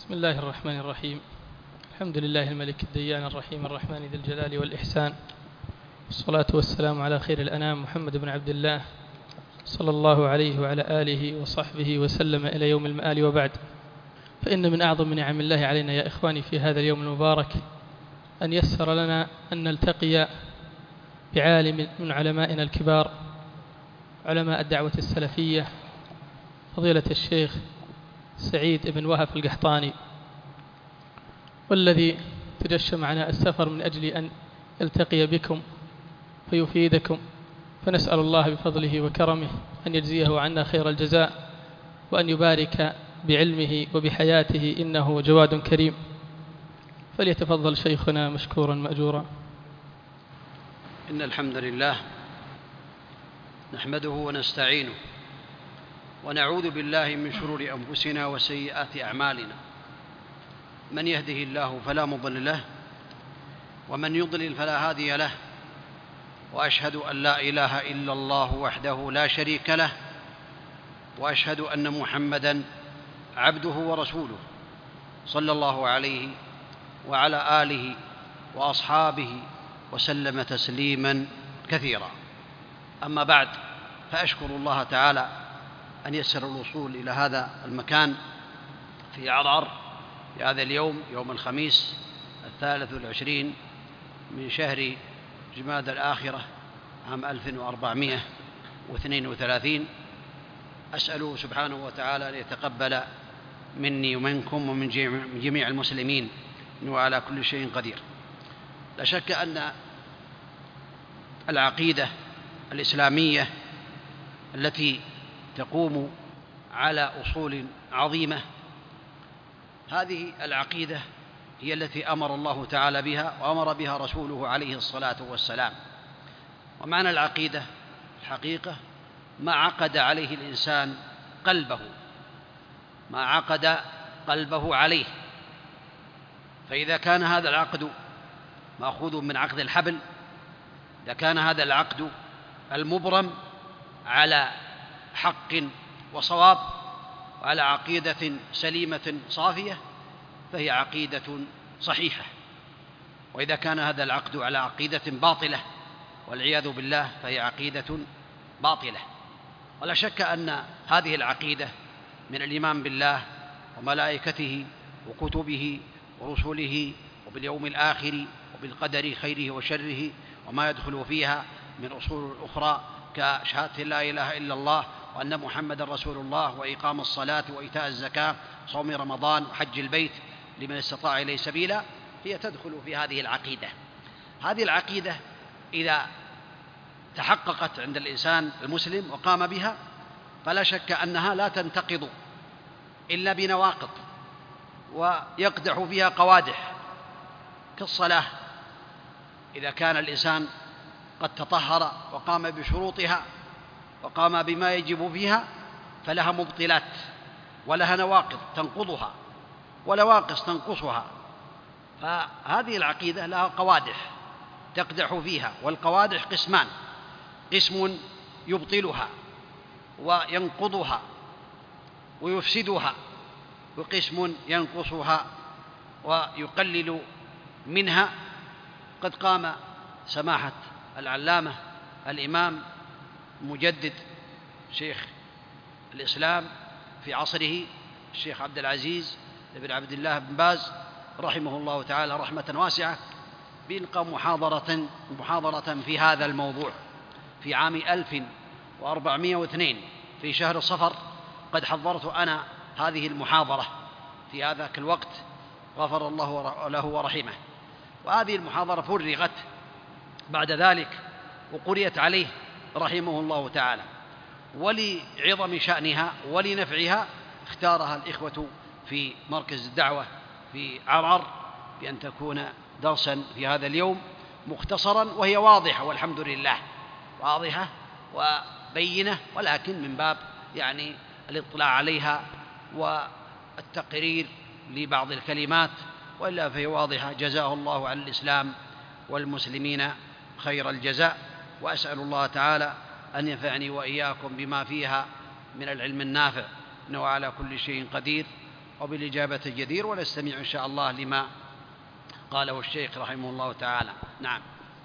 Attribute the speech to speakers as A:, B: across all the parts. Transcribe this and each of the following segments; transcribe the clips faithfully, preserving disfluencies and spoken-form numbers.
A: بسم الله الرحمن الرحيم. الحمد لله الملك الديان الرحيم الرحمن ذي الجلال والإحسان، والصلاة والسلام على خير الأنام محمد بن عبد الله صلى الله عليه وعلى آله وصحبه وسلم إلى يوم المآل، وبعد. فإن من أعظم نعم الله علينا يا إخواني في هذا اليوم المبارك أن يسر لنا أن نلتقي بعالم من علمائنا الكبار، علماء الدعوة السلفية، فضيلة الشيخ سعيد بن وهب القحطاني، والذي تجشم معنا السفر من أجل أن يلتقي بكم فيفيدكم، فنسأل الله بفضله وكرمه أن يجزيه عنا خير الجزاء، وأن يبارك بعلمه وبحياته، إنه جواد كريم. فليتفضل شيخنا مشكورا مأجورا.
B: إن الحمد لله نحمده ونستعينه ونعوذ بالله من شرور أنفسنا وسيئات أعمالنا، من يهده الله فلا مضل له ومن يضلل فلا هادي له، وأشهد أن لا إله إلا الله وحده لا شريك له، وأشهد أن محمدًا عبده ورسوله صلى الله عليه وعلى آله وأصحابه وسلم تسليماً كثيرا. أما بعد، فأشكر الله تعالى أن يسر الوصول إلى هذا المكان في عرعر في هذا اليوم، يوم الخميس الثالث والعشرين من شهر جمادى الآخرة عام ألف وأربعمائة واثنين وثلاثين. أسأله سبحانه وتعالى أن يتقبل مني ومنكم ومن جميع المسلمين، إنه على كل شيء قدير. لا شك أن العقيدة الإسلامية التي تقوم على أصول عظيمة، هذه العقيدة هي التي أمر الله تعالى بها وأمر بها رسوله عليه الصلاة والسلام. ومعنى العقيدة الحقيقة ما عقد عليه الإنسان قلبه، ما عقد قلبه عليه. فإذا كان هذا العقد مأخوذ من عقد الحبل، إذا كان هذا العقد المبرم على حق وصواب وعلى عقيدة سليمة صافية، فهي عقيدة صحيحة. وإذا كان هذا العقد على عقيدة باطلة والعياذ بالله، فهي عقيدة باطلة. ولا شك أن هذه العقيدة من الإيمان بالله وملائكته وكتبه ورسله وباليوم الآخر وبالقدر خيره وشره وما يدخل فيها من أصول أخرى كشهادة لا إله إلا الله وأن محمد رسول الله وإقام الصلاة وإيتاء الزكاة صوم رمضان وحج البيت لمن استطاع إليه سبيلا، هي تدخل في هذه العقيدة. هذه العقيدة إذا تحققت عند الإنسان المسلم وقام بها، فلا شك أنها لا تنتقض إلا بنواقض ويقدح فيها قوادح، كالصلاة إذا كان الإنسان قد تطهر وقام بشروطها وقام بما يجب فيها، فلها مبطلات ولها نواقض تنقضها ونواقص تنقصها. فهذه العقيدة لها قوادح تقدح فيها، والقوادح قسمان: قسم يبطلها وينقضها ويفسدها، وقسم ينقصها ويقلل منها. قد قام سماحة العلامة الإمام مجدد شيخ الإسلام في عصره الشيخ عبد العزيز بن عبد الله بن باز رحمه الله تعالى رحمة واسعة، بإلقاء محاضرة محاضرة في هذا الموضوع في عام ألف وأربعمائة واثنين في شهر صفر. قد حضرت أنا هذه المحاضرة في هذاك الوقت، غفر الله له ورحمه. وهذه المحاضرة فرغت بعد ذلك وقرئت عليه رحمه الله تعالى، ولعظم شأنها ولنفعها اختارها الإخوة في مركز الدعوة في عرعر بأن تكون درسا في هذا اليوم مختصرا، وهي واضحة والحمد لله، واضحة وبينة، ولكن من باب يعني الاطلاع عليها والتقرير لبعض الكلمات، وإلا فهي واضحة. جزاه الله عن الإسلام والمسلمين خير الجزاء، وأسأل الله تعالى أن ينفعني وإياكم بما فيها من العلم النافع، إنه على كل شيء قدير. وبالإجابة الجدير، ونستمع إن شاء الله لما قاله الشيخ رحمه الله تعالى. نعم.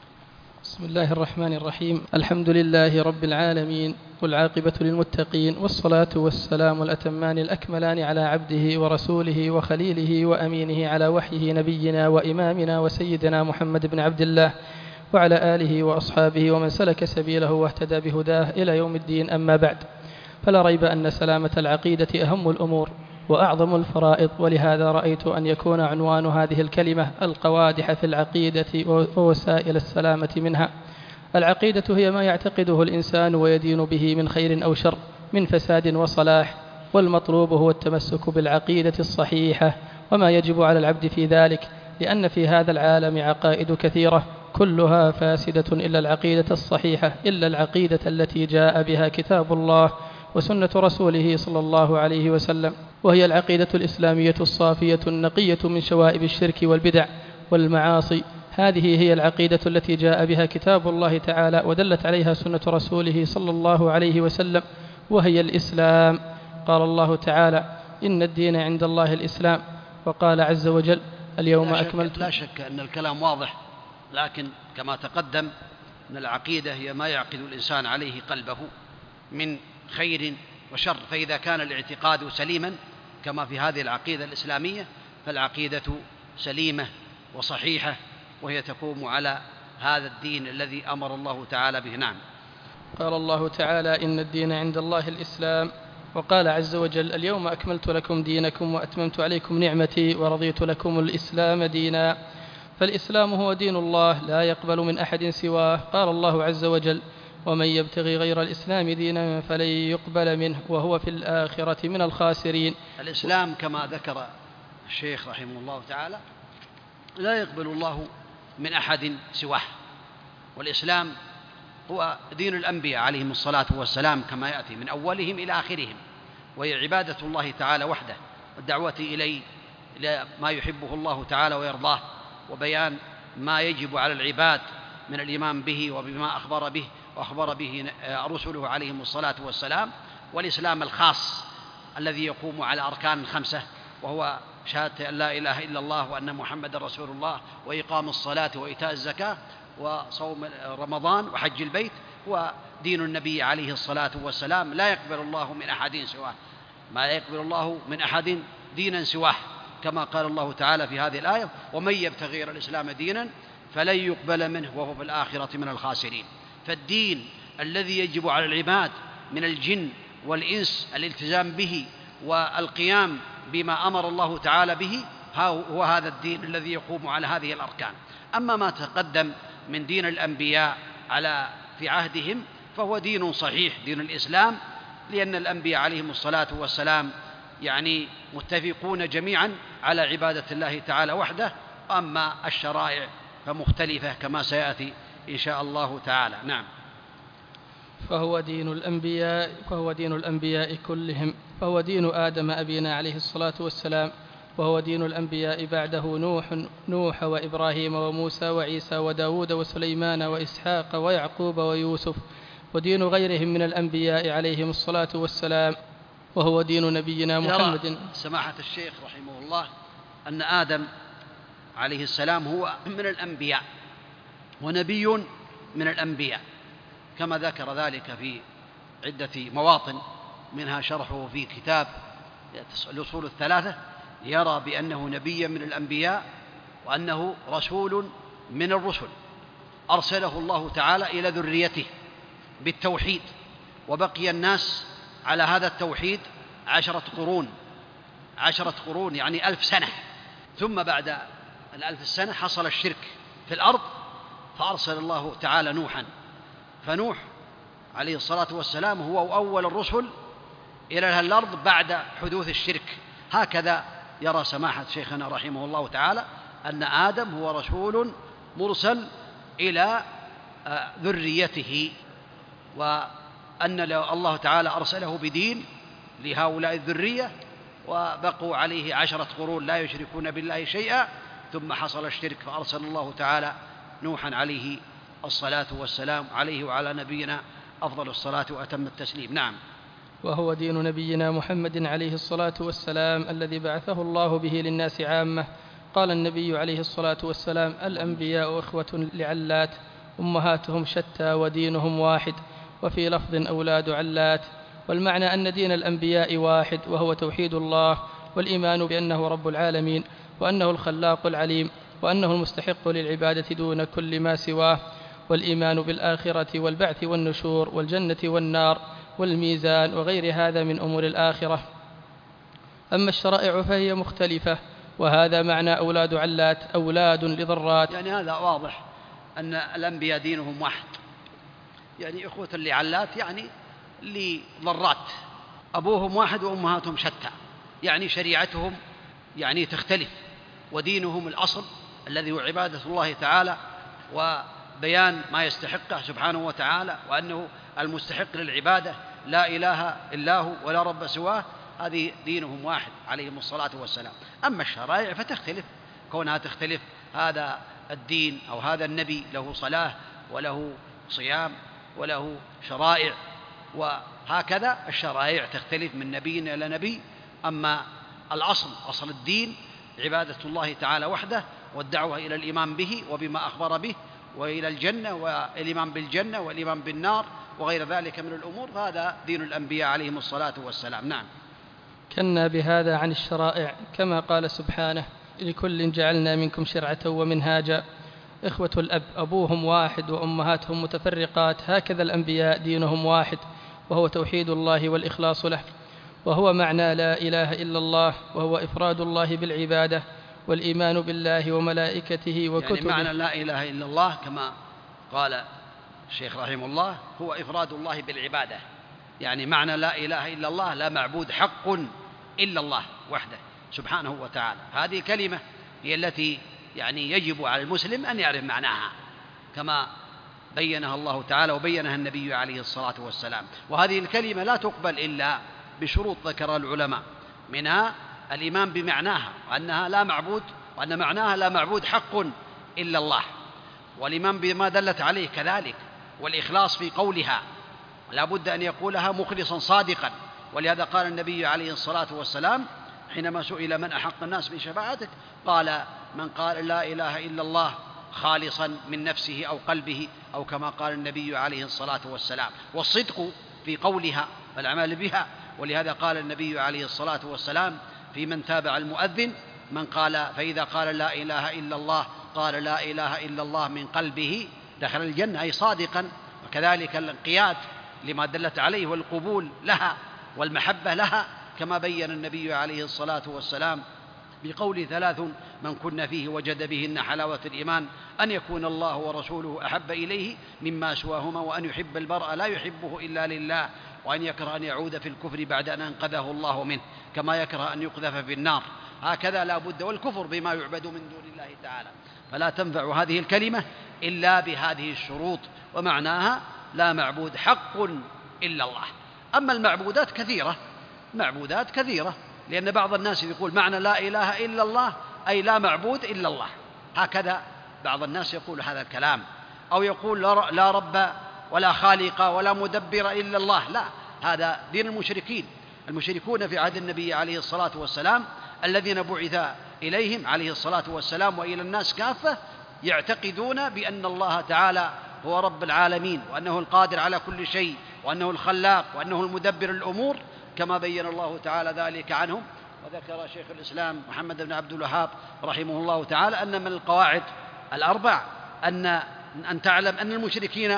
A: بسم الله الرحمن الرحيم. الحمد لله رب العالمين، والعاقبة للمتقين، والصلاة والسلام الأتمان الأكملان على عبده ورسوله وخليله وأمينه على وحيه نبينا وإمامنا وسيدنا محمد بن عبد الله وعلى آله وأصحابه ومن سلك سبيله واهتدى بهداه إلى يوم الدين. أما بعد، فلا ريب أن سلامة العقيدة أهم الأمور وأعظم الفرائض، ولهذا رأيت أن يكون عنوان هذه الكلمة القوادح في العقيدة ووسائل السلامة منها. العقيدة هي ما يعتقده الإنسان ويدين به من خير أو شر، من فساد وصلاح، والمطلوب هو التمسك بالعقيدة الصحيحة وما يجب على العبد في ذلك، لأن في هذا العالم عقائد كثيرة كلها فاسدة إلا العقيدة الصحيحة، إلا العقيدة التي جاء بها كتاب الله وسنة رسوله صلى الله عليه وسلم، وهي العقيدة الإسلامية الصافية النقية من شوائب الشرك والبدع والمعاصي. هذه هي العقيدة التي جاء بها كتاب الله تعالى ودلت عليها سنة رسوله صلى الله عليه وسلم، وهي الإسلام. قال الله تعالى: إن الدين عند الله الإسلام. وقال عز وجل: اليوم
B: لا
A: أكملت.
B: شك, لا شك أن الكلام واضح، لكن كما تقدم أن العقيدة هي ما يعقد الإنسان عليه قلبه من خير وشر، فإذا كان الاعتقاد سليما كما في هذه العقيدة الإسلامية فالعقيدة سليمة وصحيحة، وهي تقوم على هذا الدين الذي أمر الله تعالى به. نعم.
A: قال الله تعالى: إن الدين عند الله الإسلام. وقال عز وجل: اليوم أكملت لكم دينكم وأتممت عليكم نعمتي ورضيت لكم الإسلام دينا. فالإسلام هو دين الله لا يقبل من أحد سواه. قال الله عز وجل: ومن يبتغي غير الإسلام دينا فلن يقبل منه وهو في الآخرة من الخاسرين.
B: الإسلام كما ذكر الشيخ رحمه الله تعالى لا يقبل الله من أحد سواه، والإسلام هو دين الأنبياء عليهم الصلاة والسلام كما يأتي من أولهم إلى آخرهم، وهي عبادة الله تعالى وحده، والدعوة إليه إلى ما يحبه الله تعالى ويرضاه، وبيان ما يجب على العباد من الإيمان به وبما أخبر به وأخبر به رسله عليهم الصلاة والسلام. والإسلام الخاص الذي يقوم على أركان خمسة، وهو شهادة أن لا إله إلا الله وأن محمد رسول الله، وإقام الصلاة وإيتاء الزكاة وصوم رمضان وحج البيت، هو دين النبي عليه الصلاة والسلام. لا يقبل الله من أحد سواه، ما لا يقبل الله من أحد دينا سواه، كما قال الله تعالى في هذه الآية: ومن يبتغي غير الإسلام دينا فلن يقبل منه وهو في الآخرة من الخاسرين. فالدين الذي يجب على العباد من الجن والإنس الالتزام به والقيام بما أمر الله تعالى به هو هذا الدين الذي يقوم على هذه الأركان. أما ما تقدم من دين الأنبياء على في عهدهم فهو دين صحيح، دين الإسلام، لأن الأنبياء عليهم الصلاة والسلام يعني متفقون جميعا على عبادة الله تعالى وحده. أما الشرائع فمختلفة كما سيأتي إن شاء الله تعالى. نعم.
A: فهو دين الأنبياء فهو دين الأنبياء كلهم، فهو دين آدم أبينا عليه الصلاة والسلام، وهو دين الأنبياء بعده نوح نوح وإبراهيم وموسى وعيسى وداود وسليمان وإسحاق ويعقوب ويوسف، ودين غيرهم من الأنبياء عليهم الصلاة والسلام، وهو دين نبينا محمد.
B: سماحة الشيخ رحمه الله أن آدم عليه السلام هو من الأنبياء ونبي من الأنبياء، كما ذكر ذلك في عدة مواطن، منها شرحه في كتاب الأصول الثلاثة، يرى بأنه نبي من الأنبياء وأنه رسول من الرسل، أرسله الله تعالى إلى ذريته بالتوحيد، وبقي الناس على هذا التوحيد عشرة قرون عشرة قرون يعني ألف سنة، ثم بعد الألف السنة حصل الشرك في الأرض فأرسل الله تعالى نوحا، فنوح عليه الصلاة والسلام هو أول الرسل إلى الأرض بعد حدوث الشرك. هكذا يرى سماحة شيخنا رحمه الله تعالى أن آدم هو رسول مرسل إلى ذريته، وأن الله تعالى أرسله بدين لهؤلاء الذرية، وبقوا عليه عشرة قرون لا يشركون بالله شيئا، ثم حصل الشرك فأرسل الله تعالى نوحا عليه الصلاة والسلام، عليه وعلى نبينا أفضل الصلاة وأتم التسليم. نعم.
A: وهو دين نبينا محمد عليه الصلاة والسلام الذي بعثه الله به للناس عامة. قال النبي عليه الصلاة والسلام: الأنبياء إخوة لعلات أمهاتهم شتى ودينهم واحد، وفي لفظ أولاد علات. والمعنى أن دين الأنبياء واحد، وهو توحيد الله والإيمان بأنه رب العالمين، وأنه الخلاق العليم، وأنه المستحق للعبادة دون كل ما سواه، والإيمان بالآخرة والبعث والنشور والجنة والنار والميزان وغير هذا من أمور الآخرة. أما الشرائع فهي مختلفة، وهذا معنى أولاد علات، أولاد لضرات.
B: يعني هذا واضح أن الأنبياء دينهم واحد، يعني إخوة لعلات يعني لضرات، أبوهم واحد وأمهاتهم شتى، يعني شريعتهم يعني تختلف، ودينهم الأصل الذي هو عبادة الله تعالى وبيان ما يستحقه سبحانه وتعالى، وأنه المستحق للعبادة لا إله إلا هو ولا رب سواه. هذه دينهم واحد عليهم الصلاة والسلام. أما الشرائع فتختلف، كونها تختلف، هذا الدين أو هذا النبي له صلاة وله صيام وله شرائع، وهكذا الشرائع تختلف من نبي إلى نبي. أما الأصل أصل الدين عبادة الله تعالى وحده، والدعوة إلى الإيمان به وبما أخبر به، وإلى الجنة والإيمان بالجنة والإيمان بالنار وغير ذلك من الأمور، هذا دين الأنبياء عليهم الصلاة والسلام. نعم.
A: كنا بهذا عن الشرائع، كما قال سبحانه: لكل جعلنا منكم شرعة ومنهاجا. إخوة الأب أبوهم واحد وأمهاتهم متفرقات، هكذا الأنبياء دينهم واحد، وهو توحيد الله والإخلاص له، وهو معنى لا إله إلا الله، وهو إفراد الله بالعبادة والإيمان بالله وملائكته وكتبه.
B: يعني معنى لا إله إلا الله كما قال الشيخ رحمه الله هو إفراد الله بالعبادة، يعني معنى لا إله إلا الله لا معبود حق إلا الله وحده سبحانه وتعالى. هذه الكلمة هي التي يعني يجب على المسلم أن يعرف معناها كما بينها الله تعالى وبينها النبي عليه الصلاة والسلام. وهذه الكلمة لا تقبل إلا بشروط ذكرها العلماء، منها الإيمان بمعناها وأنها لا معبود، وأن معناها لا معبود حق إلا الله، والإيمان بما دلت عليه كذلك، والإخلاص في قولها، لا بد أن يقولها مخلصا صادقا. ولهذا قال النبي عليه الصلاة والسلام حينما سئل من أحق الناس بشفاعتك قال: من قال لا إله إلا الله خالصا من نفسه أو قلبه، أو كما قال النبي عليه الصلاة والسلام. والصدق في قولها والعمل بها. ولهذا قال النبي عليه الصلاة والسلام في من تابع المؤذن: من قال فإذا قال لا إله إلا الله قال لا إله إلا الله من قلبه دخل الجنة، أي صادقا. وكذلك الانقياد لما دلت عليه والقبول لها والمحبة لها، كما بين النبي عليه الصلاة والسلام بقول: ثلاث من كن فيه وجد بهن حلاوة الإيمان: أن يكون الله ورسوله أحب إليه مما سواهما، وأن يحب المرء لا يحبه إلا لله، وأن يكره أن يعود في الكفر بعد أن أنقذه الله منه، كما يكره أن يقذف في النار. هكذا لا بد، والكفر بما يعبد من دون الله تعالى. فلا تنفع هذه الكلمة إلا بهذه الشروط، ومعناها لا معبود حق إلا الله. أما المعبودات كثيرة، معبودات كثيرة، لأن بعض الناس يقول معنى لا إله إلا الله أي لا معبود إلا الله، هكذا بعض الناس يقول هذا الكلام، أو يقول لا رب ولا خالق ولا مدبر إلا الله. لا، هذا دين المشركين. المشركون في عهد النبي عليه الصلاة والسلام الذين بعث إليهم عليه الصلاة والسلام وإلى الناس كافة يعتقدون بأن الله تعالى هو رب العالمين، وأنه القادر على كل شيء، وأنه الخلاق، وأنه المدبر الأمور، كما بين الله تعالى ذلك عنهم. وذكر شيخ الإسلام محمد بن عبد الوهاب رحمه الله تعالى أن من القواعد الأربع أن أن تعلم أن المشركين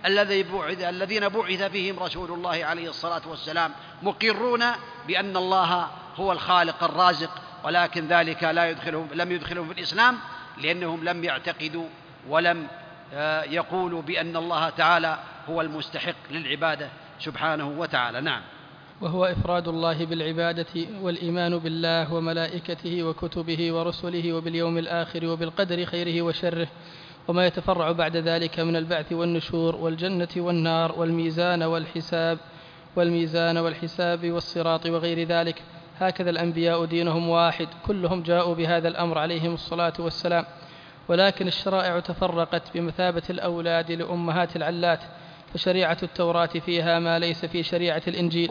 B: الذين بعث فيهم رسول الله عليه الصلاة والسلام مقرون بأن الله هو الخالق الرازق، ولكن ذلك لا يدخلهم لم يدخلهم في الإسلام، لأنهم لم يعتقدوا ولم يقولوا بأن الله تعالى هو المستحق للعبادة سبحانه وتعالى. نعم.
A: وهو إفراد الله بالعبادة والإيمان بالله وملائكته وكتبه ورسله وباليوم الآخر وبالقدر خيره وشره، وما يتفرع بعد ذلك من البعث والنشور والجنة والنار والميزان والحساب والميزان والحساب والصراط وغير ذلك. هكذا الأنبياء دينهم واحد، كلهم جاءوا بهذا الأمر عليهم الصلاة والسلام، ولكن الشرائع تفرقت بمثابة الأولاد لأمهات العلات، فشريعة التوراة فيها ما ليس في شريعة الإنجيل،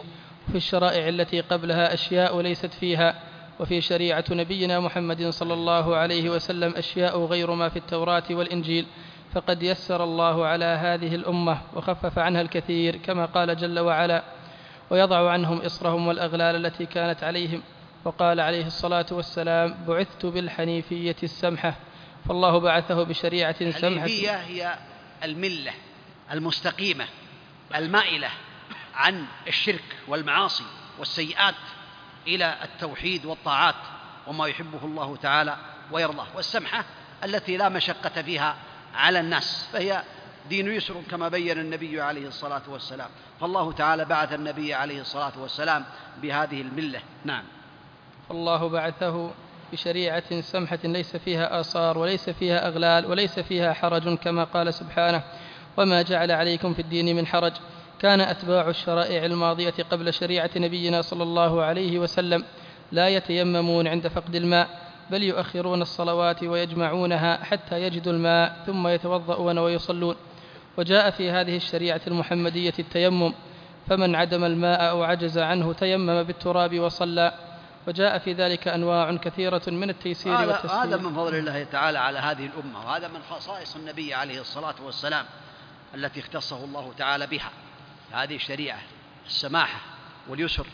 A: في الشرائع التي قبلها أشياء ليست فيها، وفي شريعة نبينا محمد صلى الله عليه وسلم أشياء غير ما في التوراة والإنجيل، فقد يسر الله على هذه الأمة وخفف عنها الكثير، كما قال جل وعلا: ويضع عنهم إصرهم والأغلال التي كانت عليهم. وقال عليه الصلاة والسلام: بعثت بالحنيفية السمحة. فالله بعثه بشريعة سمحة.
B: الحنيفية هي الملة المستقيمة المائلة عن الشرك والمعاصي والسيئات إلى التوحيد والطاعات وما يحبه الله تعالى ويرضاه، والسمحة التي لا مشقة فيها على الناس، فهي دين يسر كما بين النبي عليه الصلاة والسلام. فالله تعالى بعث النبي عليه الصلاة والسلام بهذه الملة. نعم.
A: فالله بعثه بشريعة سمحة ليس فيها آثار وليس فيها أغلال وليس فيها حرج، كما قال سبحانه: وما جعل عليكم في الدين من حرج. كان أتباع الشرائع الماضية قبل شريعة نبينا صلى الله عليه وسلم لا يتيممون عند فقد الماء، بل يؤخرون الصلوات ويجمعونها حتى يجدوا الماء ثم يتوضؤون ويصلون. وجاء في هذه الشريعة المحمدية التيمم، فمن عدم الماء أو عجز عنه تيمم بالتراب وصلى. وجاء في ذلك أنواع كثيرة من التيسير والتسهيل.
B: هذا من فضل الله تعالى على هذه الأمة، وهذا من خصائص النبي عليه الصلاة والسلام التي اختصه الله تعالى بها، هذه الشريعة السماحة واليسر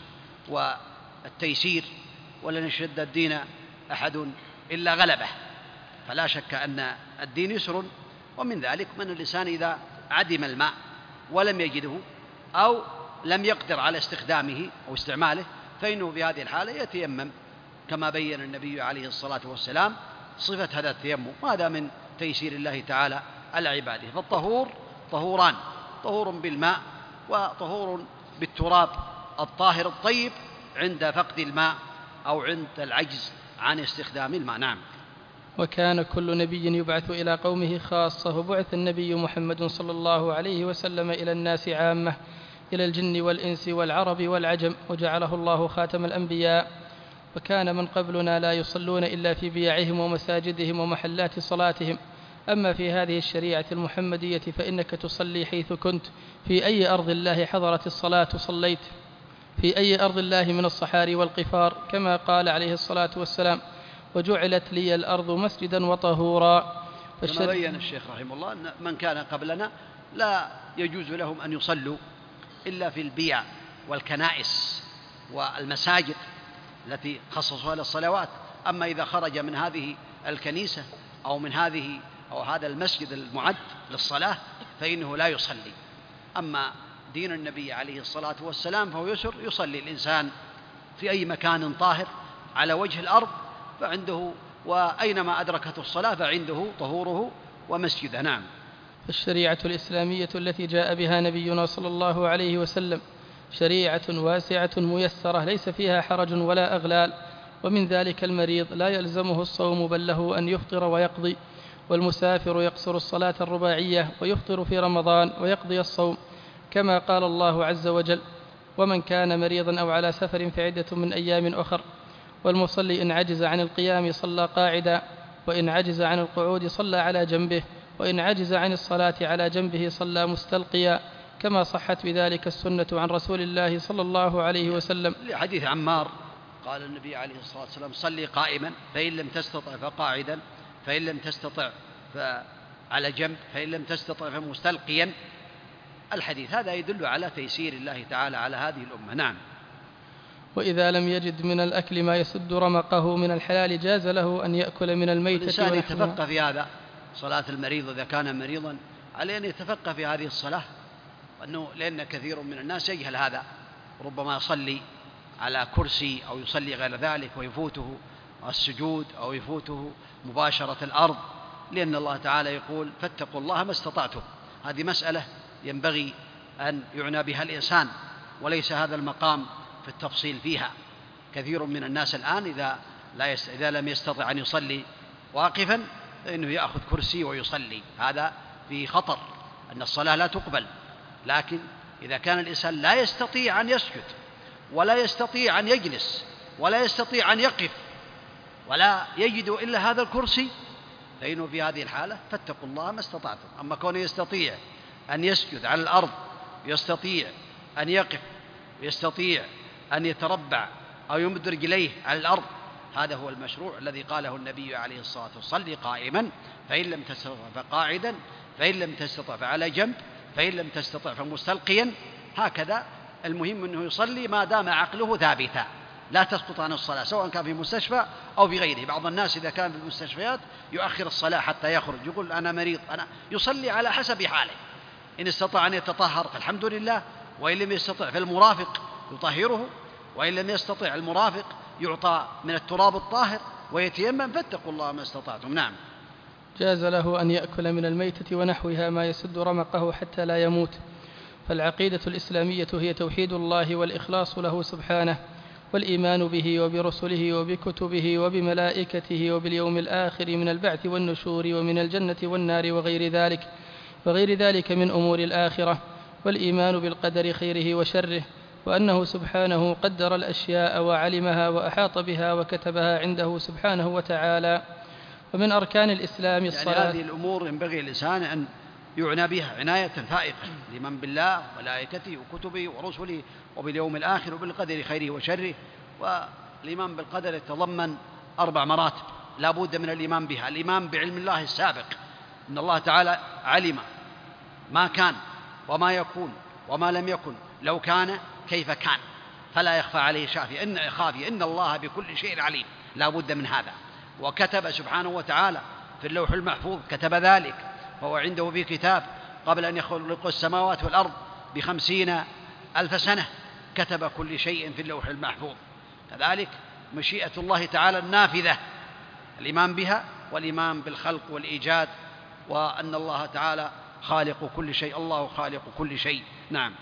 B: والتيسير. ولن يشد الدين أحد إلا غلبه، فلا شك أن الدين يسر. ومن ذلك من الإنسان إذا عدم الماء ولم يجده أو لم يقدر على استخدامه أو استعماله، فإنه في هذه الحالة يتيمم كما بين النبي عليه الصلاة والسلام صفة هذا التيمم، وهذا من تيسير الله تعالى على عباده. فالطهور طهوران: طهور بالماء وطهور بالتراب الطاهر الطيب عند فقد الماء أو عند العجز عن استخدام الماء. نعم.
A: وكان كل نبي يبعث إلى قومه خاصة، وبعث النبي محمد صلى الله عليه وسلم إلى الناس عامة، إلى الجن والإنس والعرب والعجم، وجعله الله خاتم الأنبياء. وكان من قبلنا لا يصلون إلا في بيعهم ومساجدهم ومحلات صلاتهم. أما في هذه الشريعة المحمدية فإنك تصلي حيث كنت، في أي أرض الله حضرت الصلاة صليت، في أي أرض الله من الصحاري والقفار، كما قال عليه الصلاة والسلام: وجعلت لي الأرض مسجدا وطهورا.
B: كما بين الشيخ رحمه الله أن من كان قبلنا لا يجوز لهم أن يصلوا إلا في البيع والكنائس والمساجد التي خصصوها للصلوات. أما إذا خرج من هذه الكنيسة أو من هذه أو هذا المسجد المعد للصلاة فإنه لا يصلي. أما دين النبي عليه الصلاة والسلام فهو يسر، يصلي الإنسان في أي مكان طاهر على وجه الأرض فعنده، وأينما أدركته الصلاة فعنده طهوره ومسجده. نعم.
A: الشريعة الإسلامية التي جاء بها نبينا صلى الله عليه وسلم شريعة واسعة ميسرة ليس فيها حرج ولا أغلال. ومن ذلك المريض لا يلزمه الصوم بل له أن يفطر ويقضي، والمسافر يقصر الصلاة الرباعية ويفطر في رمضان ويقضي الصوم، كما قال الله عز وجل: ومن كان مريضا أو على سفر فعدة من أيام أخر. والمصلي إن عجز عن القيام صلى قاعدا، وإن عجز عن القعود صلى على جنبه، وإن عجز عن الصلاة على جنبه صلى مستلقيا، كما صحت بذلك السنة عن رسول الله صلى الله عليه وسلم.
B: لحديث عمار قال النبي عليه الصلاة والسلام: صلي قائما، فإن لم تستطع فقاعدا، فإن لم تستطع فعلى جنب، فإن لم تستطع فمستلقيا. الحديث هذا يدل على تيسير الله تعالى على هذه الأمة. نعم.
A: وإذا لم يجد من الأكل ما يسد رمقه من الحلال جاز له أن يأكل من الميتة.
B: الإنسان يتفقه في هذا، صلاة المريض إذا كان مريضا عليه أن يتفقه في هذه الصلاة، أنه لأن كثير من الناس يجهل هذا، ربما يصلي على كرسي أو يصلي غير ذلك ويفوته السجود أو يفوته مباشرة الأرض، لأن الله تعالى يقول: فاتقوا الله ما استطعتم. هذه مسألة ينبغي أن يعنى بها الإنسان، وليس هذا المقام في التفصيل فيها. كثير من الناس الآن إذا, لا يست... إذا لم يستطع أن يصلي واقفا فإنه يأخذ كرسي ويصلي، هذا في خطر أن الصلاة لا تقبل. لكن إذا كان الإنسان لا يستطيع أن يسجد ولا يستطيع أن يجلس ولا يستطيع أن يقف ولا يجد إلا هذا الكرسي فإنه في هذه الحالة فاتقوا الله ما استطعتم. أما كونه يستطيع أن يسجد على الأرض، يستطيع أن يقف، يستطيع أن يتربع أو يمد رجليه على الأرض، هذا هو المشروع الذي قاله النبي عليه الصلاة والسلام: صل قائما فإن لم تستطع فقاعدا، فإن لم تستطع فعلى جنب، فإن لم تستطع فمستلقيا. هكذا المهم أنه يصلي ما دام عقله ثابتا، لا تسقط عن الصلاة سواء كان في مستشفى أو في غيره. بعض الناس إذا كان في المستشفيات يؤخر الصلاة حتى يخرج، يقول أنا مريض، أنا يصلي على حسب حاله. إن استطاع أن يتطهر فالحمد لله، وإن لم يستطع فالمرافق يطهره، وإن لم يستطع المرافق يعطى من التراب الطاهر ويتيمم، فاتقوا الله ما استطعتم. نعم.
A: جاز له أن يأكل من الميتة ونحوها ما يسد رمقه حتى لا يموت. فالعقيدة الإسلامية هي توحيد الله والإخلاص له سبحانه، والإيمان به وبرسله وبكتبه وبملائكته وباليوم الآخر من البعث والنشور ومن الجنة والنار وغير ذلك وغير ذلك من أمور الآخرة، والإيمان بالقدر خيره وشره، وأنه سبحانه قدر الأشياء وعلمها وأحاط بها وكتبها عنده سبحانه وتعالى. ومن أركان الإسلام الصلاة.
B: يعني هذه الأمور ينبغي الإنسان أن يعنى بها عناية فائقة، الإيمان بالله وملائكته وكتبه ورسله وباليوم الآخر وبالقدر خيره وشره. والإيمان بالقدر يتضمن أربع مراتب لا بد من الإيمان بها: الإيمان بعلم الله السابق، إن الله تعالى علم ما كان وما يكون وما لم يكن، لو كان كيف كان، فلا يخفى عليه شافي إن خافي إن الله بكل شيء عليم، لا بد من هذا. وكتب سبحانه وتعالى في اللوح المحفوظ، كتب ذلك فهو عنده في كتاب قبل أن يخلق السماوات والأرض بخمسين ألف سنة، كتب كل شيء في اللوح المحفوظ. كذلك مشيئة الله تعالى النافذة، الإيمان بها والإيمان بالخلق والإيجاد، وأن الله تعالى خالق كل شيء، الله خالق كل شيء. نعم.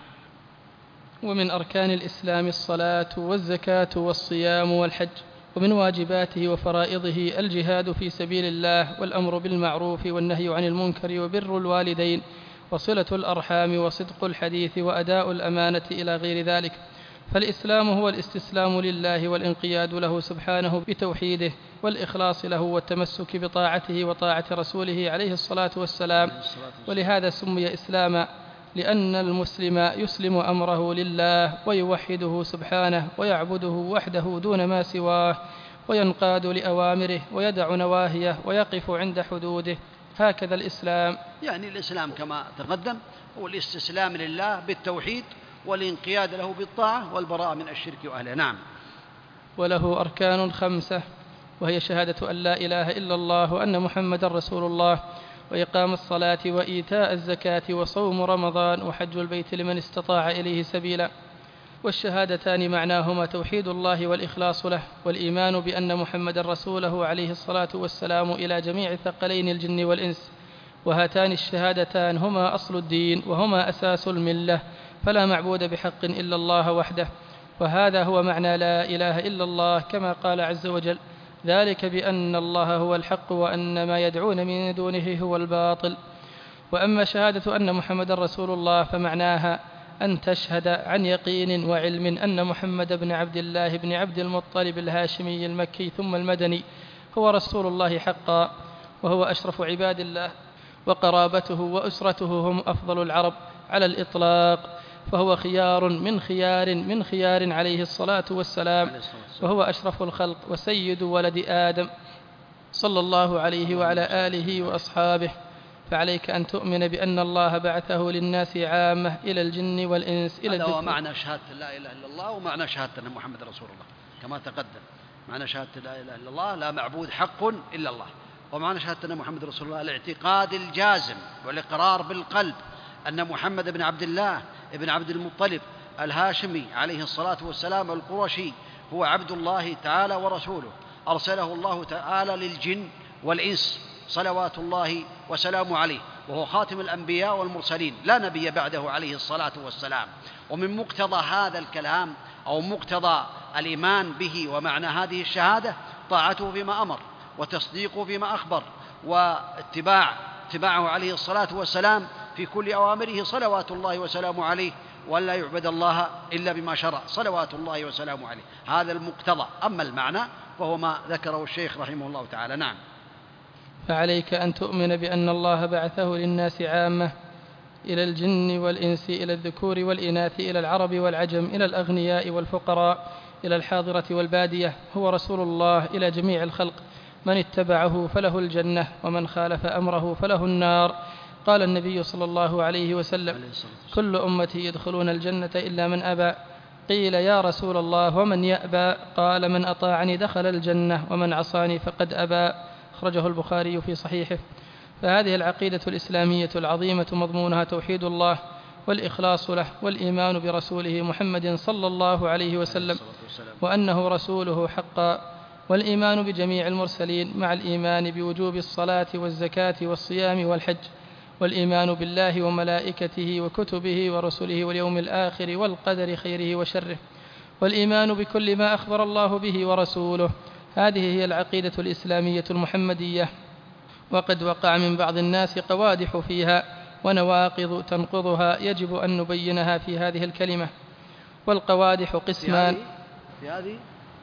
A: ومن أركان الإسلام الصلاة والزكاة والصيام والحج. ومن واجباته وفرائضه الجهاد في سبيل الله، والأمر بالمعروف والنهي عن المنكر، وبر الوالدين، وصلة الأرحام، وصدق الحديث، وأداء الأمانة إلى غير ذلك. فالإسلام هو الاستسلام لله والانقياد له سبحانه بتوحيده والإخلاص له والتمسك بطاعته وطاعة رسوله عليه الصلاة والسلام. ولهذا سمي إسلاما، لأن المسلم يسلم أمره لله ويوحده سبحانه ويعبده وحده دون ما سواه، وينقاد لأوامره ويدع نواهيه ويقف عند حدوده. هكذا الإسلام.
B: يعني الإسلام كما تقدم هو الاستسلام لله بالتوحيد والانقياد له بالطاعة والبراءة من الشرك وأهله. نعم.
A: وله أركان خمسة، وهي شهادة أن لا إله إلا الله وأن محمد رسول الله، وإقام الصلاة وإيتاء الزكاة وصوم رمضان وحج البيت لمن استطاع إليه سبيلا. والشهادتان معناهما توحيد الله والإخلاص له، والإيمان بأن محمد رسوله عليه الصلاة والسلام إلى جميع ثقلين الجن والإنس. وهاتان الشهادتان هما أصل الدين وهما أساس الملة، فلا معبود بحق إلا الله وحده. وهذا هو معنى لا إله إلا الله، كما قال عز وجل: ذلك بأن الله هو الحق وأن ما يدعون من دونه هو الباطل. وأما شهادة أن محمد رسول الله فمعناها أن تشهد عن يقين وعلم أن محمد بن عبد الله بن عبد المطلب الهاشمي المكي ثم المدني هو رسول الله حقا، وهو أشرف عباد الله، وقرابته وأسرته هم أفضل العرب على الإطلاق، فهو خيار من خيار من خيار عليه الصلاة والسلام، وهو أشرف الخلق وسيد ولد آدم صلى الله عليه وعلى آله وأصحابه. فعليك أن تؤمن بأن الله بعثه للناس عامة إلى الجن والإنس. إلى
B: هذا هو معنى شهادة لا إله إلا الله، ومعنى شهادة أن محمد رسول الله كما تقدم. معنى شهادة لا إله إلا الله لا معبود حق إلا الله، ومعنى شهادة أن محمد رسول الله الاعتقاد الجازم والإقرار بالقلب أن محمد بن عبد الله بن عبد المطلب الهاشمي عليه الصلاة والسلام القرشي هو عبد الله تعالى ورسوله، أرسله الله تعالى للجن والإنس صلوات الله وسلامه عليه، وهو خاتم الأنبياء والمرسلين، لا نبي بعده عليه الصلاة والسلام. ومن مقتضى هذا الكلام أو مقتضى الإيمان به ومعنى هذه الشهادة طاعته فيما أمر، وتصديقه فيما أخبر، واتباع اتباعه عليه الصلاة والسلام في كل أوامره صلوات الله وسلامه عليه، وأن لا يعبد الله إلا بما شرع صلوات الله وسلامه عليه. هذا المقتضى. أما المعنى فهو ما ذكره الشيخ رحمه الله تعالى. نعم.
A: فعليك أن تؤمن بأن الله بعثه للناس عامة إلى الجن والإنس، إلى الذكور والإناث، إلى العرب والعجم، إلى الأغنياء والفقراء، إلى الحاضرة والبادية، هو رسول الله إلى جميع الخلق، من اتبعه فله الجنة ومن خالف أمره فله النار. قال النبي صلى الله عليه وسلم: كل أمتي يدخلون الجنة إلا من أبى. قيل: يا رسول الله ومن يأبى؟ قال: من أطاعني دخل الجنة ومن عصاني فقد أبى. أخرجه البخاري في صحيحه. فهذه العقيدة الإسلامية العظيمة مضمونها توحيد الله والإخلاص له والإيمان برسوله محمد صلى الله عليه وسلم وأنه رسوله حقا، والإيمان بجميع المرسلين مع الإيمان بوجوب الصلاة والزكاة والصيام والحج، والإيمان بالله وملائكته وكتبه ورسله واليوم الآخر والقدر خيره وشره، والإيمان بكل ما أخبر الله به ورسوله. هذه هي العقيدة الإسلامية المحمدية. وقد وقع من بعض الناس قوادح فيها ونواقض تنقضها، يجب أن نبينها في هذه الكلمة. والقوادح قسمان.
B: في هذه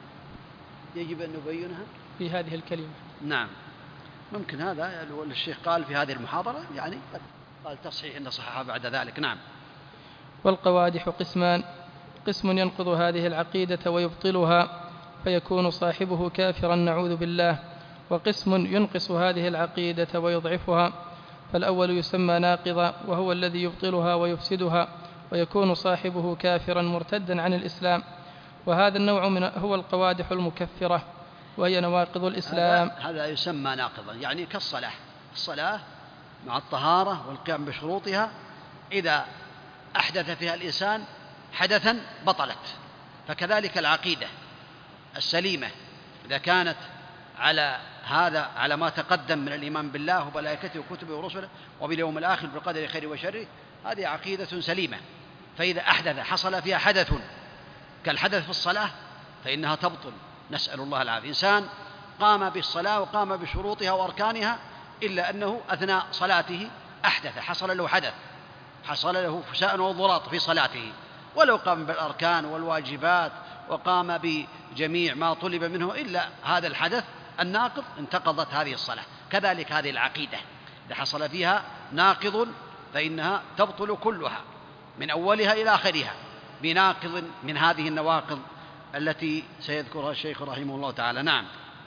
B: يجب أن نبينها
A: في هذه الكلمة.
B: نعم، ممكن هذا الشيخ قال في هذه المحاضرة، يعني قال تصحيح إن صححها بعد ذلك. نعم.
A: والقوادح قسمان: قسم ينقض هذه العقيدة ويبطلها فيكون صاحبه كافرا نعوذ بالله، وقسم ينقص هذه العقيدة ويضعفها، فالأول يسمى ناقضا وهو الذي يبطلها ويفسدها ويكون صاحبه كافرا مرتدا عن الإسلام، وهذا النوع من هو القوادح المكفرة وهي نواقض الإسلام.
B: هذا, هذا يسمى ناقضا، يعني كالصلاة. الصلاة مع الطهارة والقيام بشروطها إذا أحدث فيها الإنسان حدثا بطلت، فكذلك العقيدة السليمة إذا كانت على هذا على ما تقدم من الإيمان بالله وملائكته وكتبه ورسله وباليوم الآخر بالقدر خيره وشره، هذه عقيدة سليمة. فإذا أحدث حصل فيها حدث كالحدث في الصلاة فإنها تبطل، نسأل الله العافية. إنسان قام بالصلاة وقام بشروطها وأركانها إلا أنه أثناء صلاته أحدث، حصل له حدث، حصل له فساء وضراط في صلاته، ولو قام بالأركان والواجبات وقام بجميع ما طلب منه إلا هذا الحدث الناقض انتقضت هذه الصلاة. كذلك هذه العقيدة إذا حصل فيها ناقض فإنها تبطل كلها من أولها إلى آخرها بناقض من هذه النواقض التي سيذكرها الشيخ رحمه الله تعالى. نعم.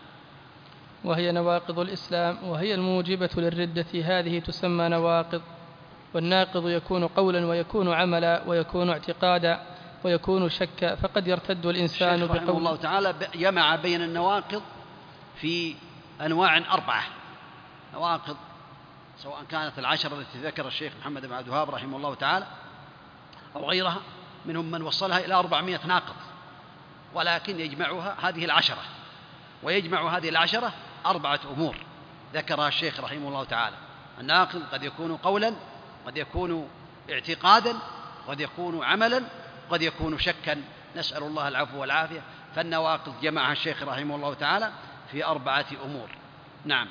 A: وهي نواقض الإسلام وهي الموجبة للردة، هذه تسمى نواقض. والناقض يكون قولا ويكون عملا ويكون اعتقادا ويكون شكا، فقد يرتد الإنسان بقول.
B: رحمه الله تعالى جمع بين النواقض في أنواع أربعة نواقض، سواء كانت العشرة التي ذكر الشيخ محمد بن عبد الوهاب رحمه الله تعالى أو غيرها، منهم من وصلها إلى أربعمائة ناقض، ولكن يجمعها هذه العشرة، ويجمع هذه العشرة أربعة أمور ذكرها الشيخ رحمه الله تعالى. الناقض قد يكون قولا، قد يكون اعتقادا، قد يكون عملا، قد يكون شكا، نسأل الله العفو والعافية. فالنواقض جمعها الشيخ رحمه الله تعالى في أربعة أمور. نعم.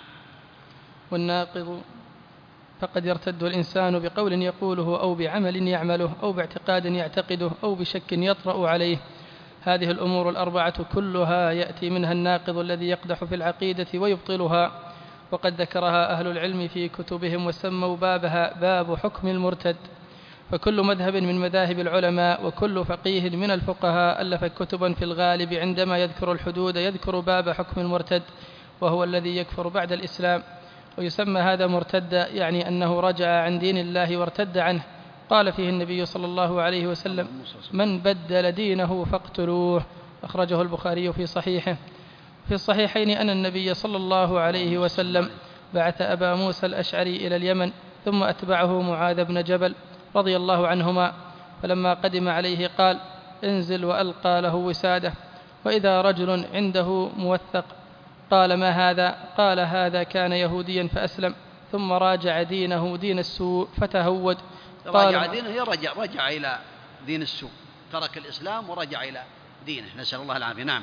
A: والناقض فقد يرتد الإنسان بقول يقوله أو بعمل يعمله أو باعتقاد يعتقده أو بشك يطرأ عليه. هذه الأمور الأربعة كلها يأتي منها الناقض الذي يقدح في العقيدة ويبطلها، وقد ذكرها أهل العلم في كتبهم وسموا بابها باب حكم المرتد. فكل مذهب من مذاهب العلماء وكل فقيه من الفقهاء ألف كتبا في الغالب عندما يذكر الحدود يذكر باب حكم المرتد، وهو الذي يكفر بعد الإسلام، ويسمى هذا مرتدا، يعني أنه رجع عن دين الله وارتد عنه. قال فيه النبي صلى الله عليه وسلم: من بدل دينه فاقتلوه. أخرجه البخاري في صحيحه. في الصحيحين أن النبي صلى الله عليه وسلم بعث أبا موسى الأشعري إلى اليمن، ثم أتبعه معاذ بن جبل رضي الله عنهما، فلما قدم عليه قال: انزل، وألقى له وساده، وإذا رجل عنده موثق. قال: ما هذا؟ قال: هذا كان يهوديا فأسلم، ثم راجع دينه دين السوء فتهود.
B: قال: راجع دينه رجع, رجع إلى دين السوء، ترك الإسلام ورجع إلى دينه، نسأل الله العافية. نعم.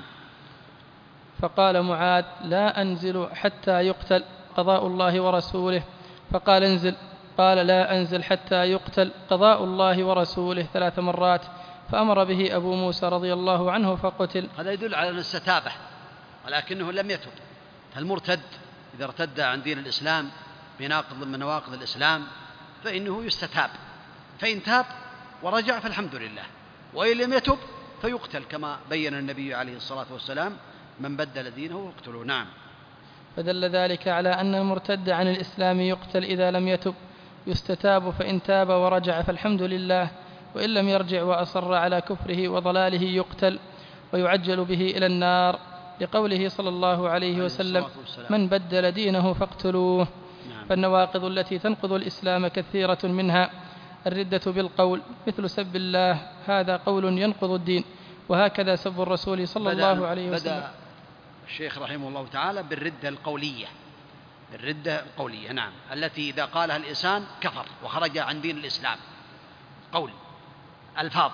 A: فقال معاذ: لا أنزل حتى يقتل، قضاء الله ورسوله. فقال: انزل. قال: لا أنزل حتى يقتل، قضاء الله ورسوله، ثلاث مرات. فأمر به أبو موسى رضي الله عنه فقتل.
B: هذا يدل على الاستتابة، ولكنه لم يتب. المرتد إذا ارتد عن دين الإسلام بناقض من نواقض الإسلام فإنه يستتاب فإن تاب ورجع فالحمد لله، وإن لم يتب فيقتل كما بين النبي عليه الصلاة والسلام: من بدل دينه يقتله. نعم.
A: فدل ذلك على أن المرتد عن الإسلام يقتل إذا لم يتب، يستتاب فإن تاب ورجع فالحمد لله، وإن لم يرجع وأصر على كفره وضلاله يقتل ويعجل به إلى النار، لقوله صلى الله عليه وسلم: من بدل دينه فاقتلوه.
B: نعم.
A: فالنواقض التي تنقض الإسلام كثيرة، منها الردة بالقول مثل سب الله، هذا قول ينقض الدين، وهكذا سب الرسول صلى الله عليه وسلم.
B: بدأ الشيخ رحمه الله تعالى بالردة القولية، الردة القولية نعم، التي إذا قالها الإنسان كفر وخرج عن دين الإسلام، قول ألفاظ،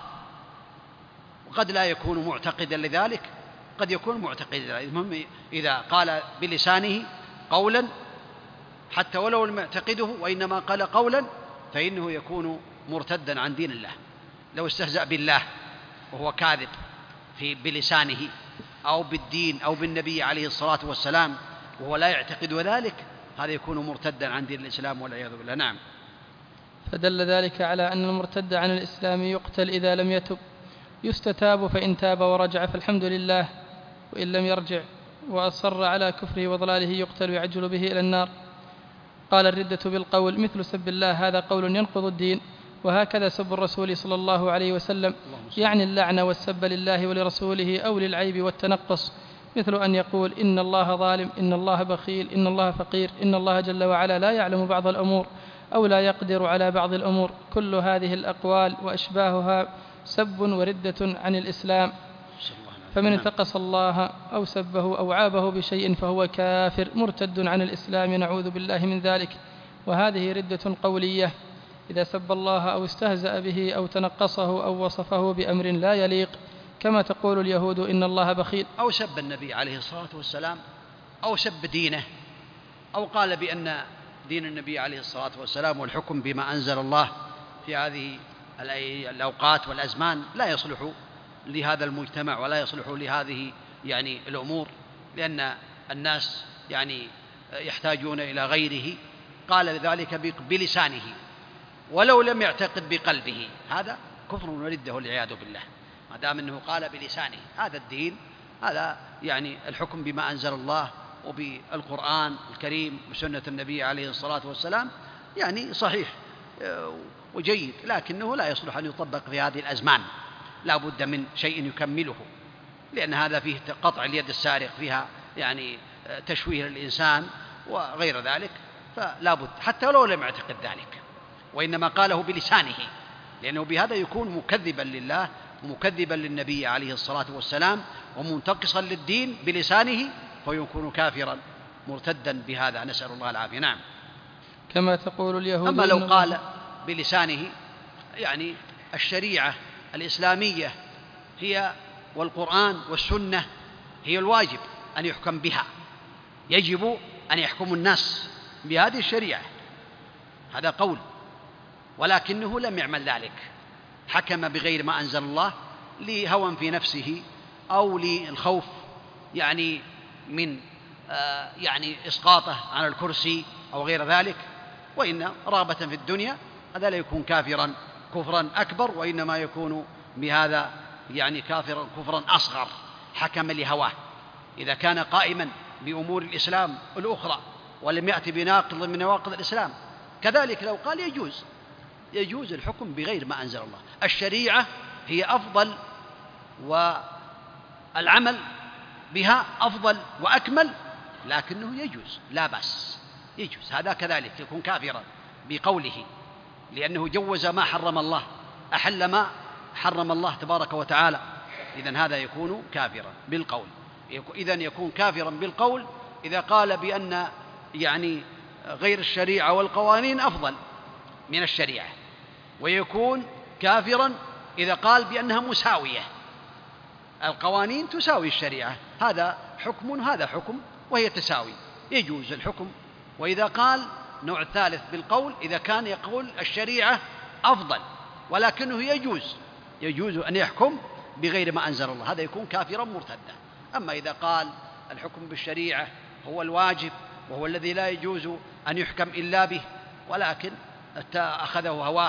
B: وقد لا يكون معتقدا لذلك، قد يكون معتقدا لذلك. المهم إذا قال بلسانه قولا حتى ولو لم يعتقده وإنما قال قولا فإنه يكون مرتدا عن دين الله. لو استهزأ بالله وهو كاذب في بلسانه أو بالدين أو بالنبي عليه الصلاة والسلام وهو لا يعتقد ذلك، هذا يكون مرتدا عن دين الإسلام والعياذ بالله. نعم.
A: فدل ذلك على أن المرتد عن الإسلام يقتل إذا لم يتب، يستتاب فإن تاب ورجع فالحمد لله، وإن لم يرجع وأصر على كفره وضلاله يقتل ويعجل به إلى النار. قال: الردة بالقول مثل سب الله، هذا قول ينقض الدين، وهكذا سب الرسول صلى الله عليه وسلم، يعني اللعن والسب لله ولرسوله أو للعيب والتنقص، مثل أن يقول: إن الله ظالم، إن الله بخيل، إن الله فقير، إن الله جل وعلا لا يعلم بعض الأمور أو لا يقدر على بعض الأمور. كل هذه الأقوال وأشباهها سب وردة عن الإسلام، فمن انتقص الله أو سبه أو عابه بشيء فهو كافر مرتد عن الإسلام، نعوذ بالله من ذلك. وهذه ردة قولية، إذا سب الله أو استهزأ به أو تنقصه أو وصفه بأمر لا يليق، كما تقول اليهود: إن الله بخيل،
B: أو سب النبي عليه الصلاة والسلام، أو سب دينه، أو قال بأن دين النبي عليه الصلاة والسلام والحكم بما أنزل الله في هذه الأوقات والأزمان لا يصلح لهذا المجتمع ولا يصلح لهذه يعني الأمور، لأن الناس يعني يحتاجون إلى غيره. قال ذلك بلسانه ولو لم يعتقد بقلبه، هذا كفر وردة والعياذ بالله، ما دام أنه قال بلسانه. هذا الدين، هذا يعني الحكم بما أنزل الله وبالقرآن الكريم وسنة النبي عليه الصلاة والسلام، يعني صحيح وجيد، لكنه لا يصلح أن يطبق في هذه الأزمان، لا بد من شيء يكمله، لأن هذا فيه قطع اليد السارق، فيها يعني تشويه الإنسان وغير ذلك، فلا بد حتى لو لم يعتقد ذلك، وإنما قاله بلسانه، لأنه بهذا يكون مكذبا لله ومكذبا للنبي عليه الصلاة والسلام ومنتقصا للدين بلسانه، فيكون كافرا مرتدا بهذا، نسأل الله العافية. نعم.
A: كما تقول اليهود.
B: أما لو قال بلسانه يعني الشريعة الإسلامية هي والقرآن والسنة هي الواجب أن يحكم بها، يجب أن يحكم الناس بهذه الشريعة، هذا قول، ولكنه لم يعمل ذلك، حكم بغير ما أنزل الله لهوى في نفسه أو للخوف يعني من آه يعني إسقاطه على الكرسي أو غير ذلك، وإن رغبة في الدنيا، هذا لا يكون كافرا كفرا أكبر، وإنما يكون بهذا يعني كافرا كفرا أصغر، حكم لهواه. إذا كان قائما بأمور الإسلام الأخرى ولم يأتي بناقض من نواقض الإسلام، كذلك لو قال يجوز يجوز الحكم بغير ما أنزل الله. الشريعة هي أفضل والعمل بها أفضل وأكمل، لكنه يجوز لا بأس، يجوز. هذا كذلك يكون كافرا بقوله، لأنه جوز ما حرم الله، أحل ما حرم الله تبارك وتعالى، إذن هذا يكون كافرا بالقول. إذن يكون كافرا بالقول إذا قال بأن يعني غير الشريعة والقوانين أفضل من الشريعة، ويكون كافرا إذا قال بأنها مساوية، القوانين تساوي الشريعة، هذا حكم هذا حكم وهي تساوي، يجوز الحكم. وإذا قال نوع الثالث بالقول، إذا كان يقول الشريعة أفضل ولكنه يجوز يجوز أن يحكم بغير ما أنزل الله، هذا يكون كافرا مرتدا. أما إذا قال الحكم بالشريعة هو الواجب وهو الذي لا يجوز أن يحكم إلا به، ولكن أخذه هواه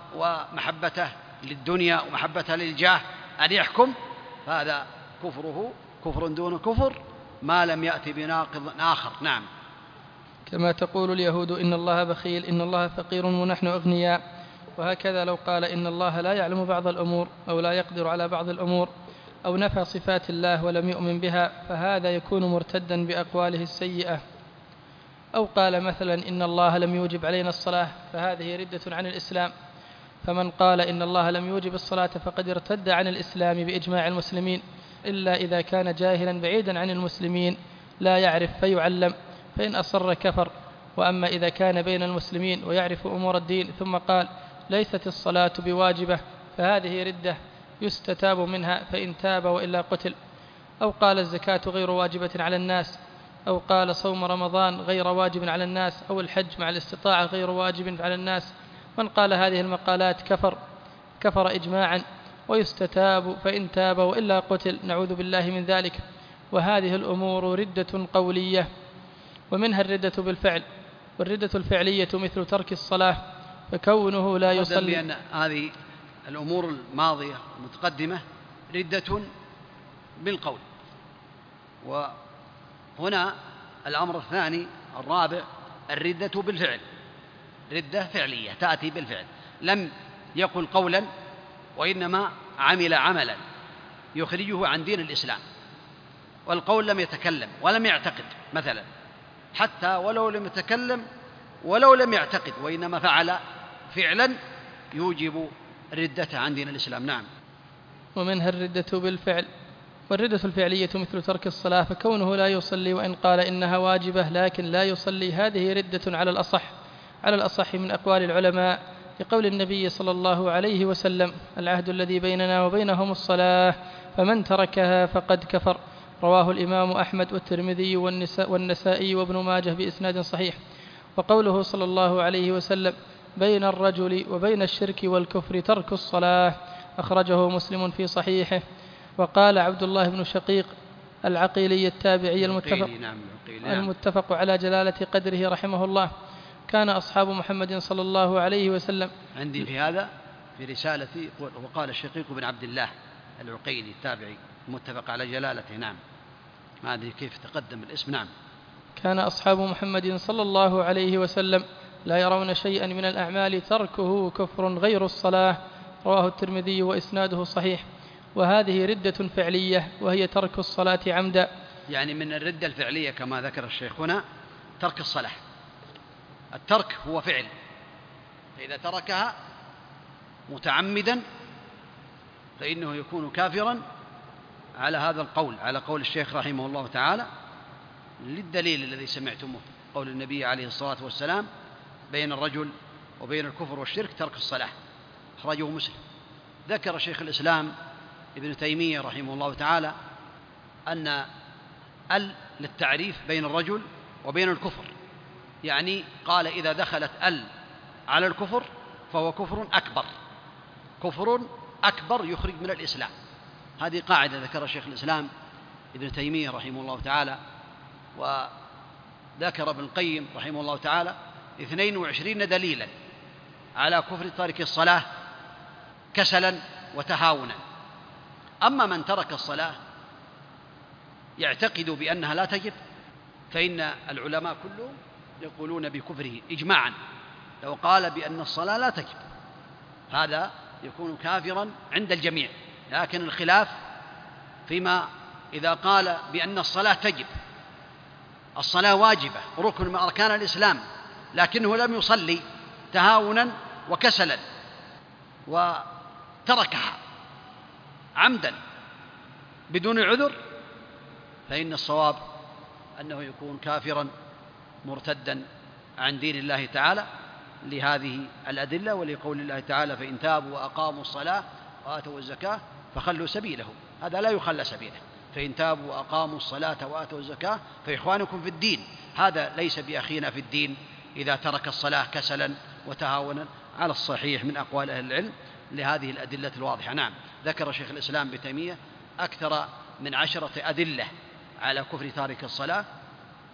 B: ومحبته للدنيا ومحبته للجاه أن يحكم، فهذا كفره كفر دون كفر ما لم يأتي بناقض آخر. نعم.
A: كما تقول اليهود إن الله بخيل، إن الله فقير ونحن أغنياء. وهكذا لو قال إن الله لا يعلم بعض الأمور أو لا يقدر على بعض الأمور أو نفى صفات الله ولم يؤمن بها، فهذا يكون مرتدا بأقواله السيئة. أو قال مثلا إن الله لم يوجب علينا الصلاة، فهذه ردة عن الإسلام. فمن قال إن الله لم يوجب الصلاة فقد ارتد عن الإسلام بإجماع المسلمين، إلا إذا كان جاهلا بعيدا عن المسلمين لا يعرف فيعلم، فإن أصر كفر. وأما إذا كان بين المسلمين ويعرف أمور الدين ثم قال ليست الصلاة بواجبة، فهذه ردة يستتاب منها، فإن تاب وإلا قتل. أو قال الزكاة غير واجبة على الناس، أو قال صوم رمضان غير واجب على الناس، أو الحج مع الاستطاعة غير واجب على الناس. من قال هذه المقالات كفر كفر إجماعا، ويستتاب فإن تاب وإلا قتل، نعوذ بالله من ذلك. وهذه الأمور ردة قولية، ومنها الردة بالفعل. والردة الفعلية مثل ترك الصلاة، فكونه لا يصلي.
B: بأن هذه الأمور الماضية المتقدمة ردة بالقول. وهنا الأمر الثاني الرابع الردة بالفعل، ردة فعلية تأتي بالفعل، لم يقل قولا وإنما عمل عملا يخرجه عن دين الإسلام. والقول لم يتكلم ولم يعتقد مثلا، حتى ولو لم يتكلم ولو لم يعتقد، وإنما فعل فعلا يوجب ردة عن دين الإسلام. نعم.
A: ومنها الردة بالفعل. والردة الفعلية مثل ترك الصلاة، فكونه لا يصلي وإن قال إنها واجبة لكن لا يصلي، هذه ردة على الأصح على الأصح من أقوال العلماء، لقول النبي صلى الله عليه وسلم العهد الذي بيننا وبينهم الصلاة، فمن تركها فقد كفر. رواه الإمام أحمد والترمذي والنسائي وابن ماجه بإسناد صحيح. وقوله صلى الله عليه وسلم بين الرجل وبين الشرك والكفر ترك الصلاة، أخرجه مسلم في صحيحه. وقال عبد الله بن شقيق العقيلي التابعي المتفق, المتفق على جلالة قدره رحمه الله: كان أصحاب محمد صلى الله عليه وسلم.
B: عندي في هذا في رسالتي وقال الشقيق بن عبد الله العقيلي التابعي المتفق على جلالته. نعم. ما أدري كيف تقدم الاسم. نعم.
A: كان أصحاب محمد صلى الله عليه وسلم لا يرون شيئا من الأعمال تركه كفر غير الصلاة، رواه الترمذي وإسناده صحيح. وهذه ردة فعلية، وهي ترك الصلاة عمدا.
B: يعني من الردة الفعلية كما ذكر الشيخ هنا ترك الصلاة. الترك هو فعل، فإذا تركها متعمدا فإنه يكون كافرا على هذا القول، على قول الشيخ رحمه الله تعالى، للدليل الذي سمعتموه، قول النبي عليه الصلاة والسلام بين الرجل وبين الكفر والشرك ترك الصلاة، أخرجه مسلم. ذكر شيخ الإسلام ابن تيمية رحمه الله تعالى أن ال للتعريف بين الرجل وبين الكفر، يعني قال إذا دخلت ال على الكفر فهو كفر أكبر، كفر أكبر يخرج من الإسلام. هذه قاعدة ذكر شيخ الإسلام ابن تيمية رحمه الله تعالى. وذكر ابن القيم رحمه الله تعالى اثنين وعشرين دليلا على كفر تارك الصلاة كسلا وتهاونا. أما من ترك الصلاة يعتقد بأنها لا تجب، فإن العلماء كلهم يقولون بكفره إجماعا. لو قال بأن الصلاة لا تجب هذا يكون كافرا عند الجميع، لكن الخلاف فيما إذا قال بأن الصلاة تجب، الصلاة واجبة ركن من أركان الإسلام، لكنه لم يصلي تهاونا وكسلا وتركها عمدا بدون عذر، فإن الصواب أنه يكون كافرا مرتدا عن دين الله تعالى لهذه الأدلة، ولقول الله تعالى فإن تابوا وأقاموا الصلاة وآتوا الزكاة فخلوا سبيلهم. هذا لا يخلى سبيله، فإن تابوا وأقاموا الصلاة وآتوا الزكاة فإخوانكم في الدين. هذا ليس بأخينا في الدين إذا ترك الصلاة كسلا وتهاونا على الصحيح من أقوال أهل العلم لهذه الأدلة الواضحة. نعم. ذكر شيخ الإسلام ابن تيمية أكثر من عشرة أدلة على كفر تارك الصلاة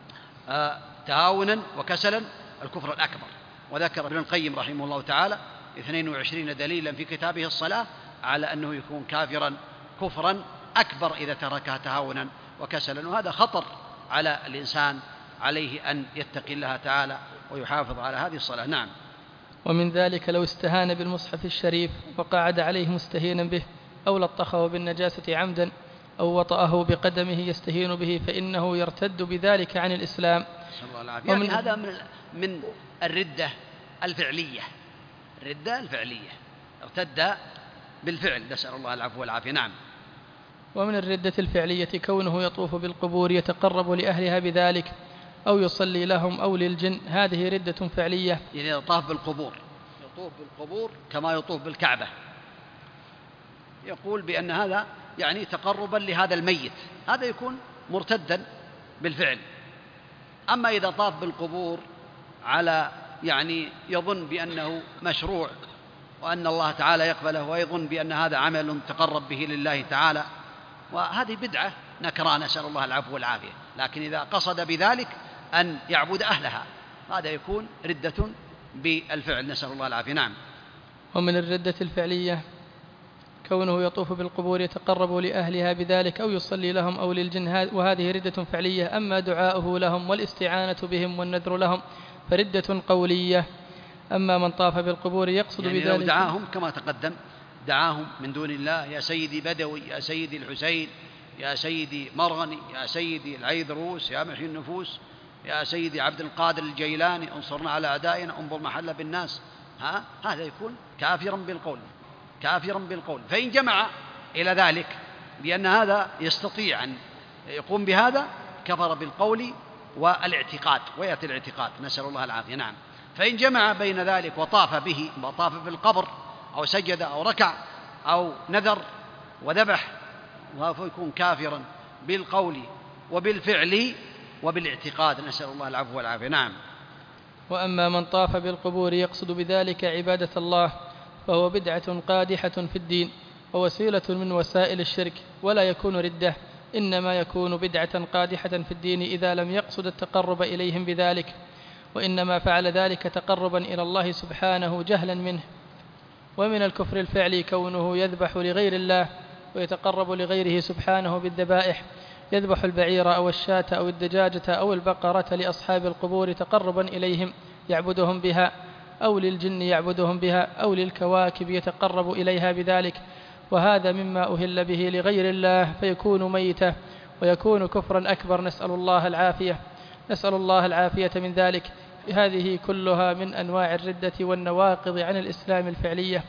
B: آه تهاونا وكسلا الكفر الأكبر. وذكر ابن القيم رحمه الله تعالى اثنين وعشرين دليلا في كتابه الصلاة على أنه يكون كافرا كفرا أكبر إذا تركها تهاونا وكسلا، وهذا خطر على الإنسان، عليه أن يتقي الله تعالى ويحافظ على هذه الصلاة. نعم.
A: ومن ذلك لو استهان بالمصحف الشريف وقعد عليه مستهينا به، أو لطخه بالنجاسة عمدا، أو وطأه بقدمه يستهين به، فإنه يرتد بذلك عن الإسلام.
B: يعني هذا من من الردة الفعلية، الردة الفعلية، ارتد بالفعل، نسأل الله العفو والعافية. نعم.
A: ومن الردة الفعلية كونه يطوف بالقبور يتقرب لأهلها بذلك، أو يصلي لهم أو للجن، هذه ردة فعلية.
B: يعني يطاف بالقبور، يطوف بالقبور كما يطوف بالكعبة، يقول بأن هذا يعني تقربا لهذا الميت، هذا يكون مرتدا بالفعل. أما إذا طاف بالقبور على يعني يظن بأنه مشروع وأن الله تعالى يقبله، ويظن بأن هذا عمل تقرب به لله تعالى، وهذه بدعة نكرة، نسأل الله العفو والعافية. لكن إذا قصد بذلك أن يعبد أهلها هذا يكون ردة بالفعل، نسأل الله العافية. نعم.
A: ومن الردة الفعلية كونه يطوف بالقبور يتقرب لأهلها بذلك، أو يصلي لهم أو للجن، وهذه ردة فعلية. أما دعاؤه لهم والاستعانة بهم والنذر لهم فردة قولية. أما من طاف بالقبور يقصد
B: يعني
A: بذلك،
B: لو دعاهم كما تقدم، دعاهم من دون الله، يا سيدي بدوي، يا سيدي الحسين، يا سيدي مرغني، يا سيدي العيدروس، يا محيي النفوس، يا سيدي عبد القادر الجيلاني، انصرنا على أعدائنا، انظر محل بالناس، ها هذا يكون كافرا بالقول، كافرا بالقول. فإن جمع إلى ذلك بأن هذا يستطيع أن يقوم بهذا كفر بالقول والاعتقاد، ويأتي الاعتقاد، نسأل الله العافية. نعم. فإن جمع بين ذلك وطاف به، وطاف بالقبر أو سجد أو ركع أو نذر وذبح، فيكون كافرا بالقول وبالفعل وبالاعتقاد، نسأل الله العفو والعافية. نعم.
A: وأما من طاف بالقبور يقصد بذلك عبادة الله فهو بدعة قادحة في الدين ووسيلة من وسائل الشرك، ولا يكون ردة، إنما يكون بدعة قادحة في الدين إذا لم يقصد التقرب إليهم بذلك، وإنما فعل ذلك تقربا إلى الله سبحانه جهلا منه. ومن الكفر الفعلي كونه يذبح لغير الله ويتقرب لغيره سبحانه بالذبائح، يذبح البعير أو الشاة أو الدجاجة أو البقرة لأصحاب القبور تقربا إليهم يعبدهم بها، أو للجن يعبدهم بها، أو للكواكب يتقرب إليها بذلك، وهذا مما أهل به لغير الله فيكون ميتة ويكون كفرا أكبر، نسأل الله العافية نسأل الله العافية من ذلك. هذه كلها من أنواع الردة والنواقض عن الإسلام الفعلية.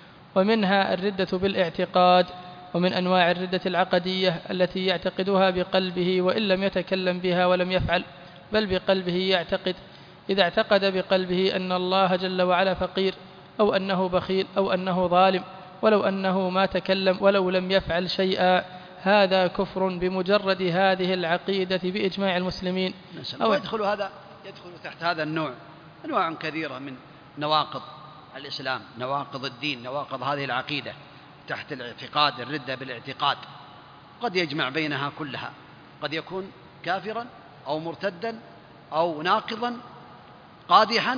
A: ومنها الردة بالاعتقاد، ومن أنواع الردة العقدية التي يعتقدها بقلبه وإن لم يتكلم بها ولم يفعل، بل بقلبه يعتقد. إذا اعتقد بقلبه أن الله جل وعلا فقير، أو أنه بخيل، أو أنه ظالم، ولو أنه ما تكلم ولو لم يفعل شيئا، هذا كفر بمجرد هذه العقيدة بإجماع المسلمين.
B: أو يدخل هذا يدخل تحت هذا النوع أنواع كثيرة من نواقض الإسلام، نواقض الدين، نواقض هذه العقيدة تحت الاعتقاد، الردة بالاعتقاد، قد يجمع بينها كلها، قد يكون كافرا أو مرتدا أو ناقضا قادحا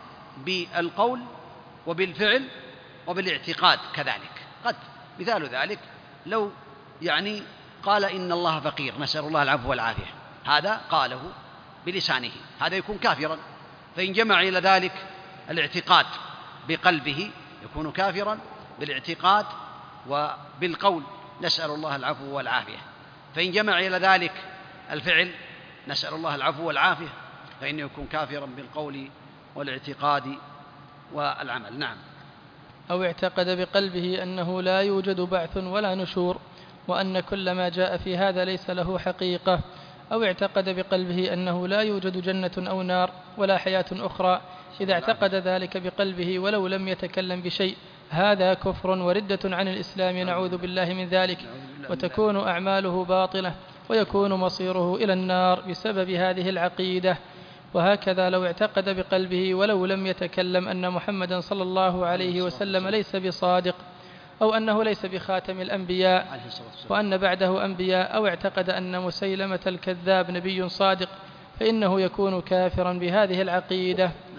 B: بالقول وبالفعل وبالاعتقاد كذلك. قد مثال ذلك لو يعني قال إن الله فقير، نسأل الله العفو والعافية، هذا قاله بلسانه، هذا يكون كافرا. فإن جمع إلى ذلك الاعتقاد بقلبه يكون كافرا بالاعتقاد وبالقول، نسأل الله العفو والعافية. فإن جمع إلى ذلك الفعل، نسأل الله العفو والعافية، فإنه يكون كافرا بالقول والاعتقاد والعمل. نعم.
A: أو اعتقد بقلبه أنه لا يوجد بعث ولا نشور، وأن كل ما جاء في هذا ليس له حقيقة، أو اعتقد بقلبه أنه لا يوجد جنة أو نار ولا حياة أخرى. إذا اعتقد ذلك بقلبه ولو لم يتكلم بشيء، هذا كفر وردة عن الإسلام، نعوذ بالله من ذلك، وتكون أعماله باطلة ويكون مصيره إلى النار بسبب هذه العقيدة. وهكذا لو اعتقد بقلبه ولو لم يتكلم أن محمدا صلى الله عليه وسلم ليس بصادق، أو أنه ليس بخاتم الأنبياء وأن بعده أنبياء، أو اعتقد أن مسيلمة الكذاب نبي صادق، فإنه يكون كافرا بهذه العقيدة.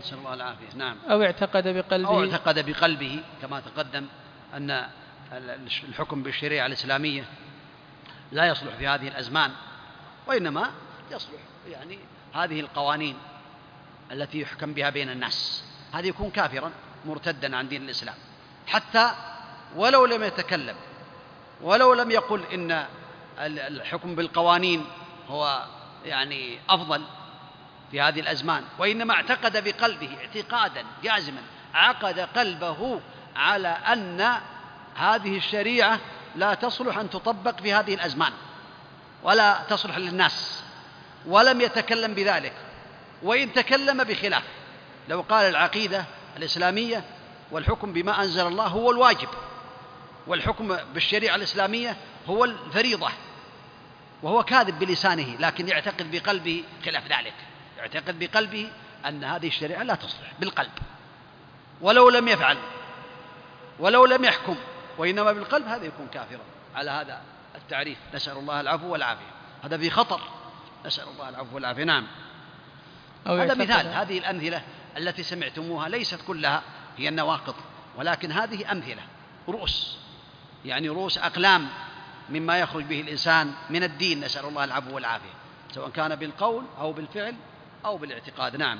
B: نسأل الله العافية. نعم.
A: أو اعتقد بقلبه
B: أو اعتقد بقلبه كما تقدم أن الحكم بالشريعة الإسلامية لا يصلح في هذه الأزمان، وإنما يصلح يعني هذه القوانين التي يحكم بها بين الناس، هذا يكون كافرا مرتدا عن دين الإسلام، حتى ولو لم يتكلم ولو لم يقل إن الحكم بالقوانين هو يعني أفضل في هذه الأزمان، وإنما اعتقد بقلبه اعتقادا جازما، عقد قلبه على أن هذه الشريعة لا تصلح أن تطبق في هذه الأزمان ولا تصلح للناس، ولم يتكلم بذلك، وإن تكلم بخلاف. لو قال العقيدة الإسلامية والحكم بما أنزل الله هو الواجب، والحكم بالشريعة الإسلامية هو الفريضة، وهو كاذب بلسانه لكن يعتقد بقلبه خلاف ذلك، يعتقد بقلبه أن هذه الشريعة لا تصلح بالقلب، ولو لم يفعل ولو لم يحكم، وإنما بالقلب، هذا يكون كافرا على هذا التعريف. نسأل الله العفو والعافية. هذا في خطر، نسأل الله العفو والعافية. نعم. هذا مثال. هذه الأمثلة التي سمعتموها ليست كلها هي النواقض، ولكن هذه أمثلة، رؤوس يعني رؤوس أقلام مما يخرج به الإنسان من الدين، نسأل الله العفو والعافية، سواء كان بالقول أو بالفعل أو بالاعتقاد. نعم.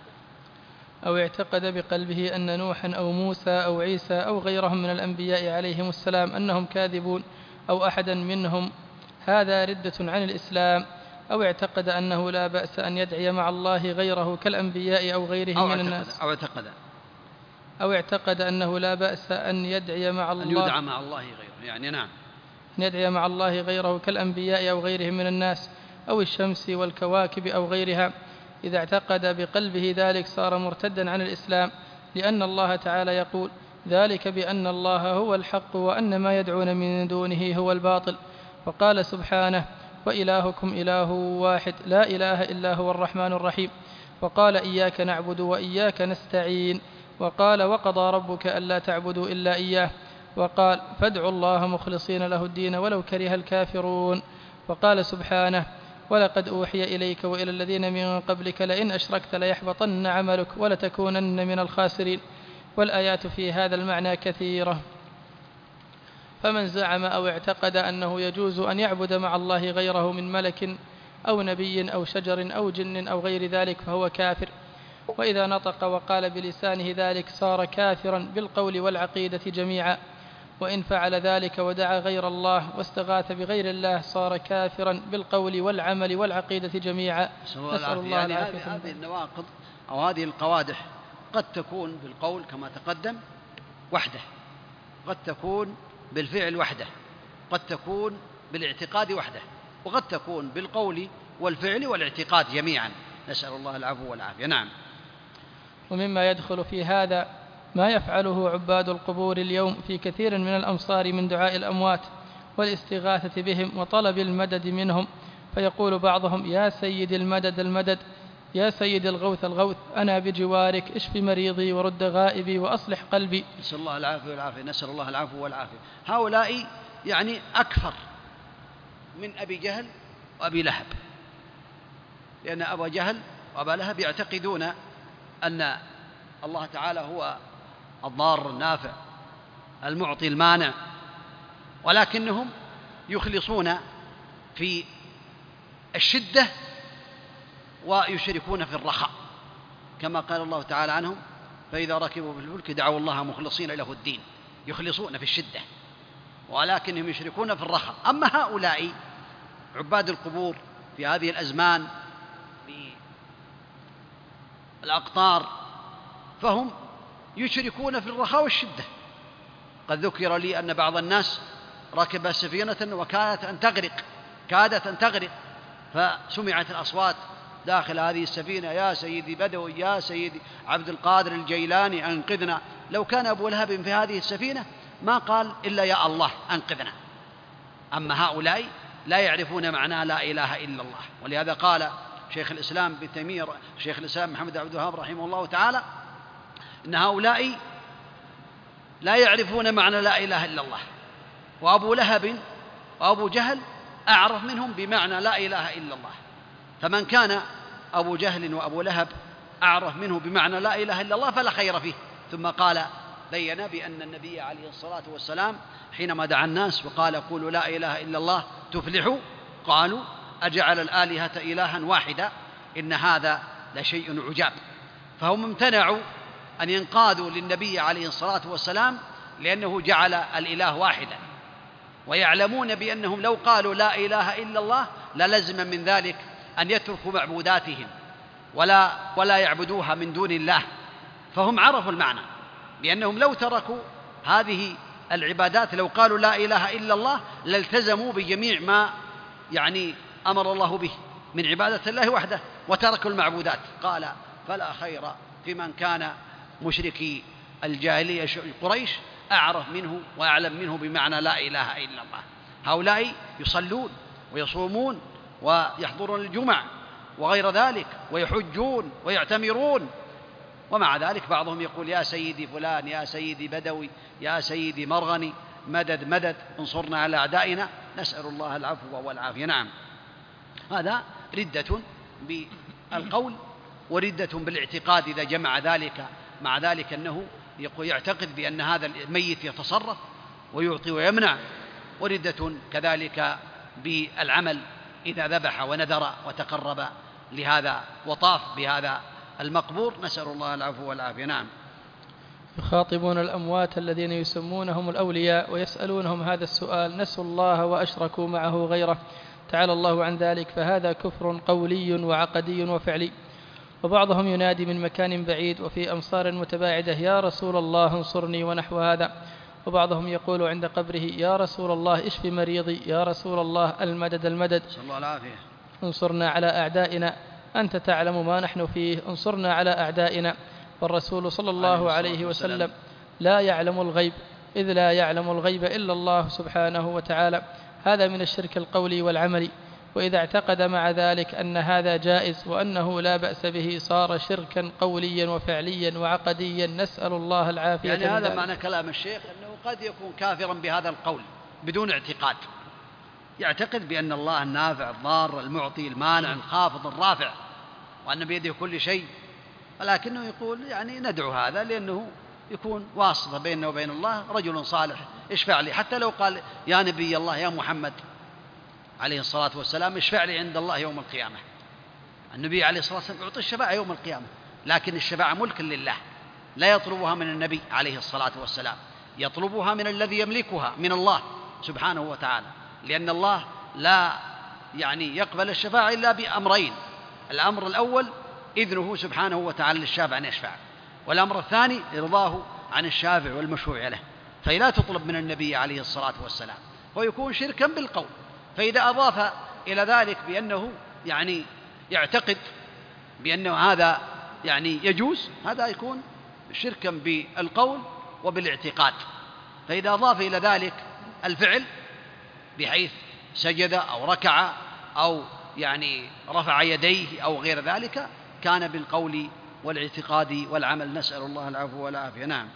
A: أو اعتقد بقلبه أن نوحا أو موسى أو عيسى أو غيرهم من الأنبياء عليهم السلام أنهم كاذبون أو أحدا منهم، هذا ردة عن الإسلام. أو اعتقد أنه لا بأس أن يدعي مع الله غيره كالأنبياء أو غيرهم من الناس.
B: أو اعتقد
A: أو اعتقد أنه لا بأس أن يدعي مع الله
B: أن يدعى مع الله غيره، يعني نعم،
A: أن يدعي مع الله غيره كالأنبياء أو غيرهم من الناس أو الشمس والكواكب أو غيرها. إذا اعتقد بقلبه ذلك صار مرتدا عن الإسلام، لأن الله تعالى يقول: ذلك بأن الله هو الحق وأن ما يدعون من دونه هو الباطل. وقال سبحانه: وإلهكم إله واحد لا إله إلا هو الرحمن الرحيم. وقال: إياك نعبد وإياك نستعين. وقال: وقضى ربك ألا تعبدوا إلا إياه. وقال: فادعوا الله مخلصين له الدين ولو كره الكافرون. وقال سبحانه: ولقد أوحي إليك وإلى الذين من قبلك لئن أشركت ليحبطن عملك ولتكونن من الخاسرين. والآيات في هذا المعنى كثيرة. فمن زعم أو اعتقد أنه يجوز أن يعبد مع الله غيره من ملك أو نبي أو شجر أو جن أو غير ذلك فهو كافر. وإذا نطق وقال بلسانه ذلك صار كافرا بالقول والعقيدة جميعا. وإن فعل ذلك ودعا غير الله واستغاث بغير الله صار كافرا بالقول والعمل والعقيدة جميعا.
B: نسأل الله يعني العافية. هذه النواقض أو هذه القوادح قد تكون بالقول كما تقدم وحده، قد تكون بالفعل وحده، قد تكون بالاعتقاد وحده، وقد تكون بالقول والفعل والاعتقاد جميعا، نسأل الله العفو والعافية. نعم.
A: ومما يدخل في هذا ما يفعله عباد القبور اليوم في كثير من الأمصار من دعاء الأموات والاستغاثة بهم وطلب المدد منهم، فيقول بعضهم: يا سيد المدد المدد، يا سيد الغوث الغوث، أنا بجوارك، اشف مريضي ورد غائبي وأصلح قلبي.
B: نسأل الله العافية والعافية. نسأل الله العفو والعافية. هؤلاء يعني أكثر من أبي جهل وأبي لهب، لأن أبا جهل وأبا لهب يعتقدون أن الله تعالى هو الضار النافع المعطي المانع، ولكنهم يخلصون في الشدة ويشركون في الرخاء، كما قال الله تعالى عنهم: فإذا ركبوا في الفلك دعوا الله مخلصين له الدين. يخلصون في الشدة ولكنهم يشركون في الرخاء. أما هؤلاء عباد القبور في هذه الأزمان في الأقطار فهم يشركون في الرخاء والشدة. قد ذكر لي أن بعض الناس ركب سفينة وكانت أن تغرق، كادت أن تغرق، فسمعت الأصوات داخل هذه السفينة: يا سيدي بدوي، يا سيدي عبد القادر الجيلاني، أنقذنا. لو كان أبو لهب في هذه السفينة ما قال إلا يا الله أنقذنا. أما هؤلاء لا يعرفون معنى لا إله إلا الله. ولهذا قال شيخ الإسلام ابن تيمية، شيخ الإسلام محمد بن عبد الوهاب رحمه الله تعالى: إن هؤلاء لا يعرفون معنى لا إله إلا الله، وأبو لهب وأبو جهل أعرف منهم بمعنى لا إله إلا الله. فمن كان أبو جهل وأبو لهب أعرف منه بمعنى لا إله إلا الله فلا خير فيه. ثم قال بين بأن النبي عليه الصلاة والسلام حينما دعا الناس وقال قولوا لا إله إلا الله تفلحوا، قالوا أجعل الآلهة إلها واحدا إن هذا لشيء عجاب. فهم امتنعوا أن ينقادوا للنبي عليه الصلاة والسلام لأنه جعل الإله واحدا، ويعلمون بأنهم لو قالوا لا إله إلا الله للزم من ذلك أن يتركوا معبوداتهم ولا, ولا يعبدوها من دون الله. فهم عرفوا المعنى بأنهم لو تركوا هذه العبادات، لو قالوا لا إله إلا الله لالتزموا بجميع ما يعني أمر الله به من عبادة الله وحده وتركوا المعبودات. قال فلا خير في من كان مشركي الجاهلية قريش أعرف منه وأعلم منه بمعنى لا إله إلا الله. هؤلاء يصلون ويصومون ويحضرون الجمع وغير ذلك ويحجون ويعتمرون، ومع ذلك بعضهم يقول يا سيدي فلان، يا سيدي بدوي، يا سيدي مرغني، مدد مدد، انصرنا على أعدائنا، نسأل الله العفو والعافية. نعم، هذا ردة بالقول وردة بالاعتقاد إذا جمع ذلك مع ذلك أنه يعتقد بأن هذا الميت يتصرف ويعطي ويمنع، وردة كذلك بالعمل إذا ذبح ونذر وتقرب لهذا وطاف بهذا المقبور، نسأل الله العفو والعافية. نعم.
A: يخاطبون الأموات الذين يسمونهم الأولياء ويسألونهم هذا السؤال، نسوا الله وأشركوا معه غيره تعالى الله عن ذلك، فهذا كفر قولي وعقدي وفعلي. وبعضهم ينادي من مكان بعيد وفي أمصار متباعدة يا رسول الله انصرني ونحو هذا، وبعضهم يقول عند قبره يا رسول الله اشف مريضي، يا رسول الله المدد المدد،
B: صلى الله العافية،
A: انصرنا على أعدائنا، أنت تعلم ما نحن فيه، انصرنا على أعدائنا. والرسول صلى الله عليه وسلم لا يعلم الغيب، إذ لا يعلم الغيب إلا الله سبحانه وتعالى. هذا من الشرك القولي والعملي. وإذا اعتقد مع ذلك أن هذا جائز وأنه لا بأس به صار شركا قوليا وفعليا وعقديا، نسأل الله العافية.
B: يعني هذا معنى كلام الشيخ أنه قد يكون كافرا بهذا القول بدون اعتقاد، يعتقد بأن الله النافع الضار المعطي المانع الخافض الرافع وأن بيده كل شيء، ولكنه يقول يعني ندعو هذا لأنه يكون واسطة بيننا وبين الله، رجل صالح اشفع لي، حتى لو قال يا نبي الله يا محمد عليه الصلاة والسلام اشفع لي عند الله يوم القيامة. النبي عليه الصلاة والسلام يعطي الشفاعة يوم القيامة، لكن الشفاعة ملك لله، لا يطلبها من النبي عليه الصلاة والسلام، يطلبها من الذي يملكها من الله سبحانه وتعالى، لأن الله لا يعني يقبل الشفاعة إلا بأمرين: الأمر الأول إذنه سبحانه وتعالى للشافع أن يشفع، والأمر الثاني إرضاه عن الشافع والمشفوع له، فلا تطلب من النبي عليه الصلاة والسلام، ويكون شركا بالقول. فإذا أضاف إلى ذلك بأنه يعني يعتقد بأنه هذا يعني يجوز، هذا يكون شركا بالقول وبالاعتقاد. فإذا أضاف إلى ذلك الفعل بحيث سجد أو ركع أو يعني رفع يديه أو غير ذلك، كان بالقول والاعتقاد والعمل، نسأل الله العفو والعافية. نعم.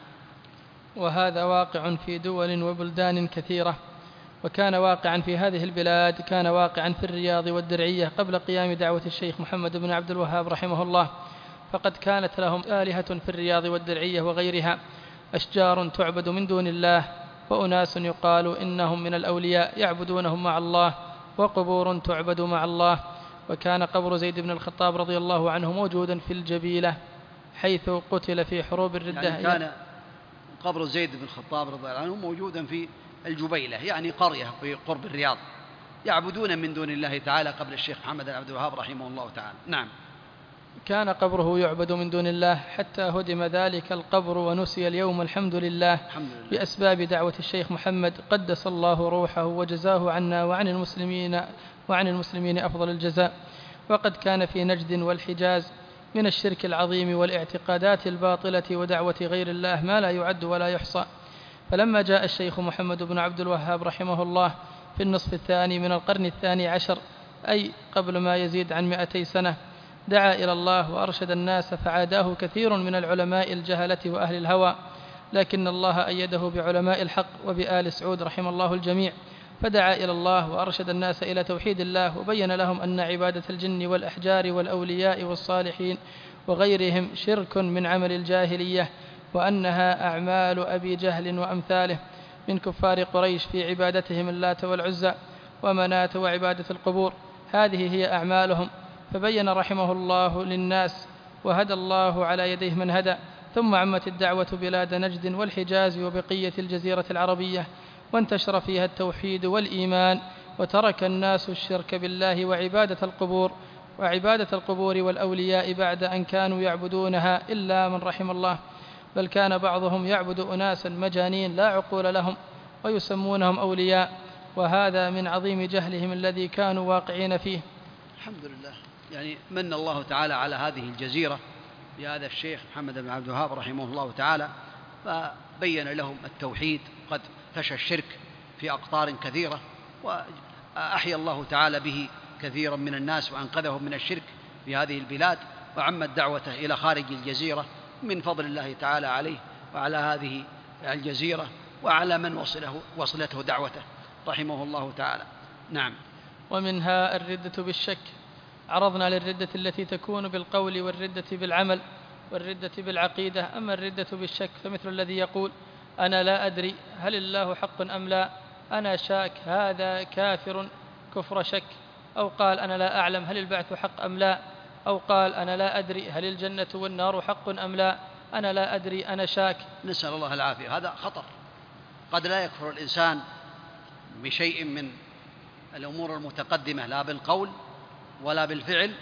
A: وهذا واقع في دول وبلدان كثيرة، وكان واقعا في هذه البلاد، كان واقعا في الرياض والدرعية قبل قيام دعوة الشيخ محمد بن عبد الوهاب رحمه الله، فقد كانت لهم آلهة في الرياض والدرعية وغيرها، أشجار تعبد من دون الله، وأناس يقال إنهم من الأولياء يعبدونهم مع الله، وقبور تعبد مع الله. وكان قبر زيد بن الخطاب رضي الله عنه موجودا في الجبيلة حيث قتل في حروب الردة.
B: يعني كان قبر زيد بن الخطاب رضي الله عنه موجودا في الجبيلة، يعني قرية في قرب الرياض، يعبدون من دون الله تعالى قبل الشيخ محمد بن عبد الوهاب رحمه الله تعالى. نعم.
A: كان قبره يعبد من دون الله حتى هدم ذلك القبر ونسي اليوم الحمد لله, الحمد لله بأسباب دعوة الشيخ محمد قدس الله روحه وجزاه عنا وعن المسلمين وعن المسلمين أفضل الجزاء. وقد كان في نجد والحجاز من الشرك العظيم والاعتقادات الباطلة ودعوة غير الله ما لا يعد ولا يحصى. فلما جاء الشيخ محمد بن عبد الوهاب رحمه الله في النصف الثاني من القرن الثاني عشر، أي قبل ما يزيد عن مئتي سنة، دعا إلى الله وأرشد الناس، فعاداه كثير من العلماء الجهلة وأهل الهوى، لكن الله أيده بعلماء الحق وبآل سعود رحم الله الجميع، فدعا إلى الله وأرشد الناس إلى توحيد الله، وبين لهم أن عبادة الجن والأحجار والأولياء والصالحين وغيرهم شرك من عمل الجاهلية، وأنها أعمال أبي جهل وأمثاله من كفار قريش في عبادتهم اللات والعزى ومناة وعبادة القبور. هذه هي أعمالهم. فبين رحمه الله للناس، وهدى الله على يديه من هدى. ثم عمت الدعوة بلاد نجد والحجاز وبقية الجزيرة العربية، وانتشر فيها التوحيد والإيمان، وترك الناس الشرك بالله وعبادة القبور وعبادة القبور والأولياء بعد أن كانوا يعبدونها إلا من رحم الله، بل كان بعضهم يعبد أناسا مجانين لا عقول لهم ويسمونهم أولياء، وهذا من عظيم جهلهم الذي كانوا واقعين فيه.
B: الحمد لله، يعني من الله تعالى على هذه الجزيرة بهذا الشيخ محمد بن عبد الوهاب رحمه الله تعالى، فبين لهم التوحيد. قد فشى الشرك في أقطار كثيرة، وأحيا الله تعالى به كثيرا من الناس وأنقذهم من الشرك في هذه البلاد، وعمت دعوته إلى خارج الجزيرة من فضل الله تعالى عليه وعلى هذه الجزيرة وعلى من وصله وصلته دعوته رحمه الله تعالى. نعم.
A: ومنها الردة بالشك. عرضنا للردة التي تكون بالقول، والردة بالعمل، والردة بالعقيدة. أما الردة بالشك فمثل الذي يقول أنا لا أدري هل الله حق أم لا، أنا شاك، هذا كافر كفر شك. أو قال أنا لا أعلم هل البعث حق أم لا، أو قال أنا لا أدري هل الجنة والنار حق أم لا، أنا لا أدري، أنا شاك.
B: نسأل الله العافية. هذا خطر. قد لا يكفر الإنسان بشيء من الأمور المتقدمة، لا بالقول ولا بالفعل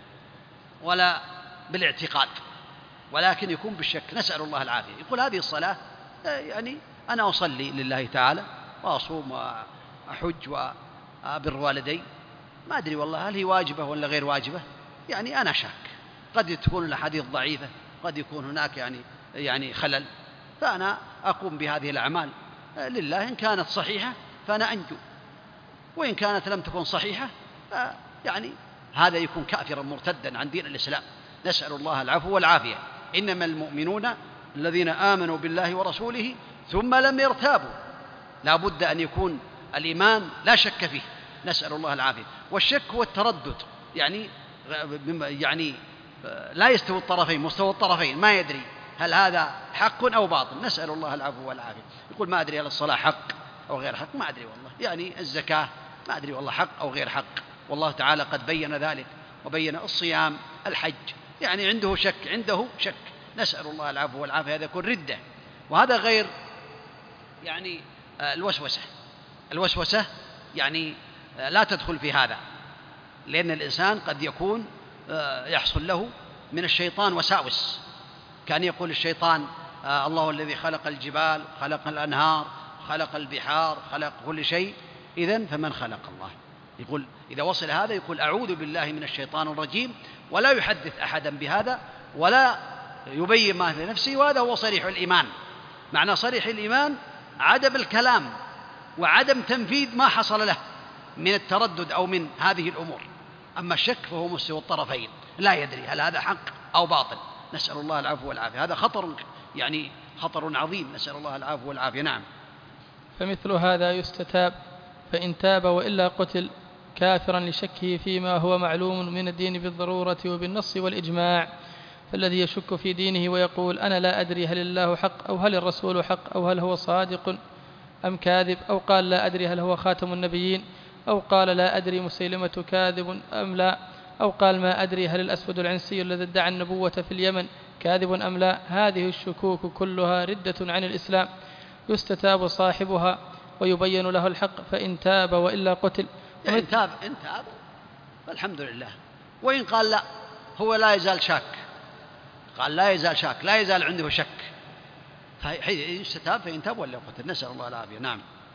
B: ولا بالاعتقاد، ولكن يكون بالشك. نسأل الله العافية. يقول هذه الصلاة يعني أنا أصلي لله تعالى وأصوم وأحج وأبر والدي، ما أدري والله هل هي واجبة ولا غير واجبة، يعني أنا شاك. قد تكون الأحاديث ضعيفة، قد يكون هناك يعني يعني خلل، فأنا أقوم بهذه الأعمال لله. إن كانت صحيحة فأنا أنجو، وإن كانت لم تكن صحيحة يعني هذا يكون كافرا مرتدا عن دين الإسلام. نسأل الله العفو والعافية. إنما المؤمنون الذين آمنوا بالله ورسوله ثم لم يرتابوا. لا بد أن يكون الإيمان لا شك فيه. نسأل الله العافية. والشك هو التردد، يعني يعني لا يستوي الطرفين، مستوى الطرفين ما يدري هل هذا حق أو باطل. نسأل الله العفو والعافية. يقول ما أدري هل الصلاة حق أو غير حق، ما أدري والله، يعني الزكاة ما أدري والله حق أو غير حق، والله تعالى قد بين ذلك، وبين الصيام، الحج، يعني عنده شك، عنده شك. نسأل الله العفو والعافية. هذا يكون ردة، وهذا غير يعني الوسوسة. الوسوسة يعني لا تدخل في هذا، لأن الإنسان قد يكون يحصل له من الشيطان وساوس. كان يقول الشيطان الله الذي خلق الجبال، خلق الأنهار، خلق البحار، خلق كل شيء، إذن فمن خلق الله؟ يقول إذا وصل هذا يقول أعوذ بالله من الشيطان الرجيم، ولا يحدث أحدا بهذا ولا يبين ما في نفسه. وهذا هو صريح الإيمان. معنى صريح الإيمان عدم الكلام وعدم تنفيذ ما حصل له من التردد أو من هذه الأمور. أما الشك فهو مستوى الطرفين، لا يدري هل هذا حق أو باطل. نسأل الله العفو والعافية. هذا خطر، يعني خطر عظيم. نسأل الله العفو والعافية. نعم.
A: فمثل هذا يستتاب، فإن تاب وإلا قتل كافرا لشكه فيما هو معلوم من الدين بالضرورة وبالنص والإجماع. فالذي يشك في دينه ويقول أنا لا أدري هل الله حق أو هل الرسول حق أو هل هو صادق أم كاذب، أو قال لا أدري هل هو خاتم النبيين، أو قال لا أدري مسيلمة كاذب أم لا، أو قال ما أدري هل الأسود العنسي الذي ادعى النبوة في اليمن كاذب أم لا، هذه الشكوك كلها ردة عن الإسلام. يستتاب صاحبها ويبين له الحق، فإن تاب وإلا قتل.
B: إن تاب إن تاب فالحمد لله. وإن قال لا، هو لا يزال شاك، قال لا يزال شاك، لا يزال عنده شك، فيستتاب فإن تاب وإلا قتل. نسأل الله العافية. نعم.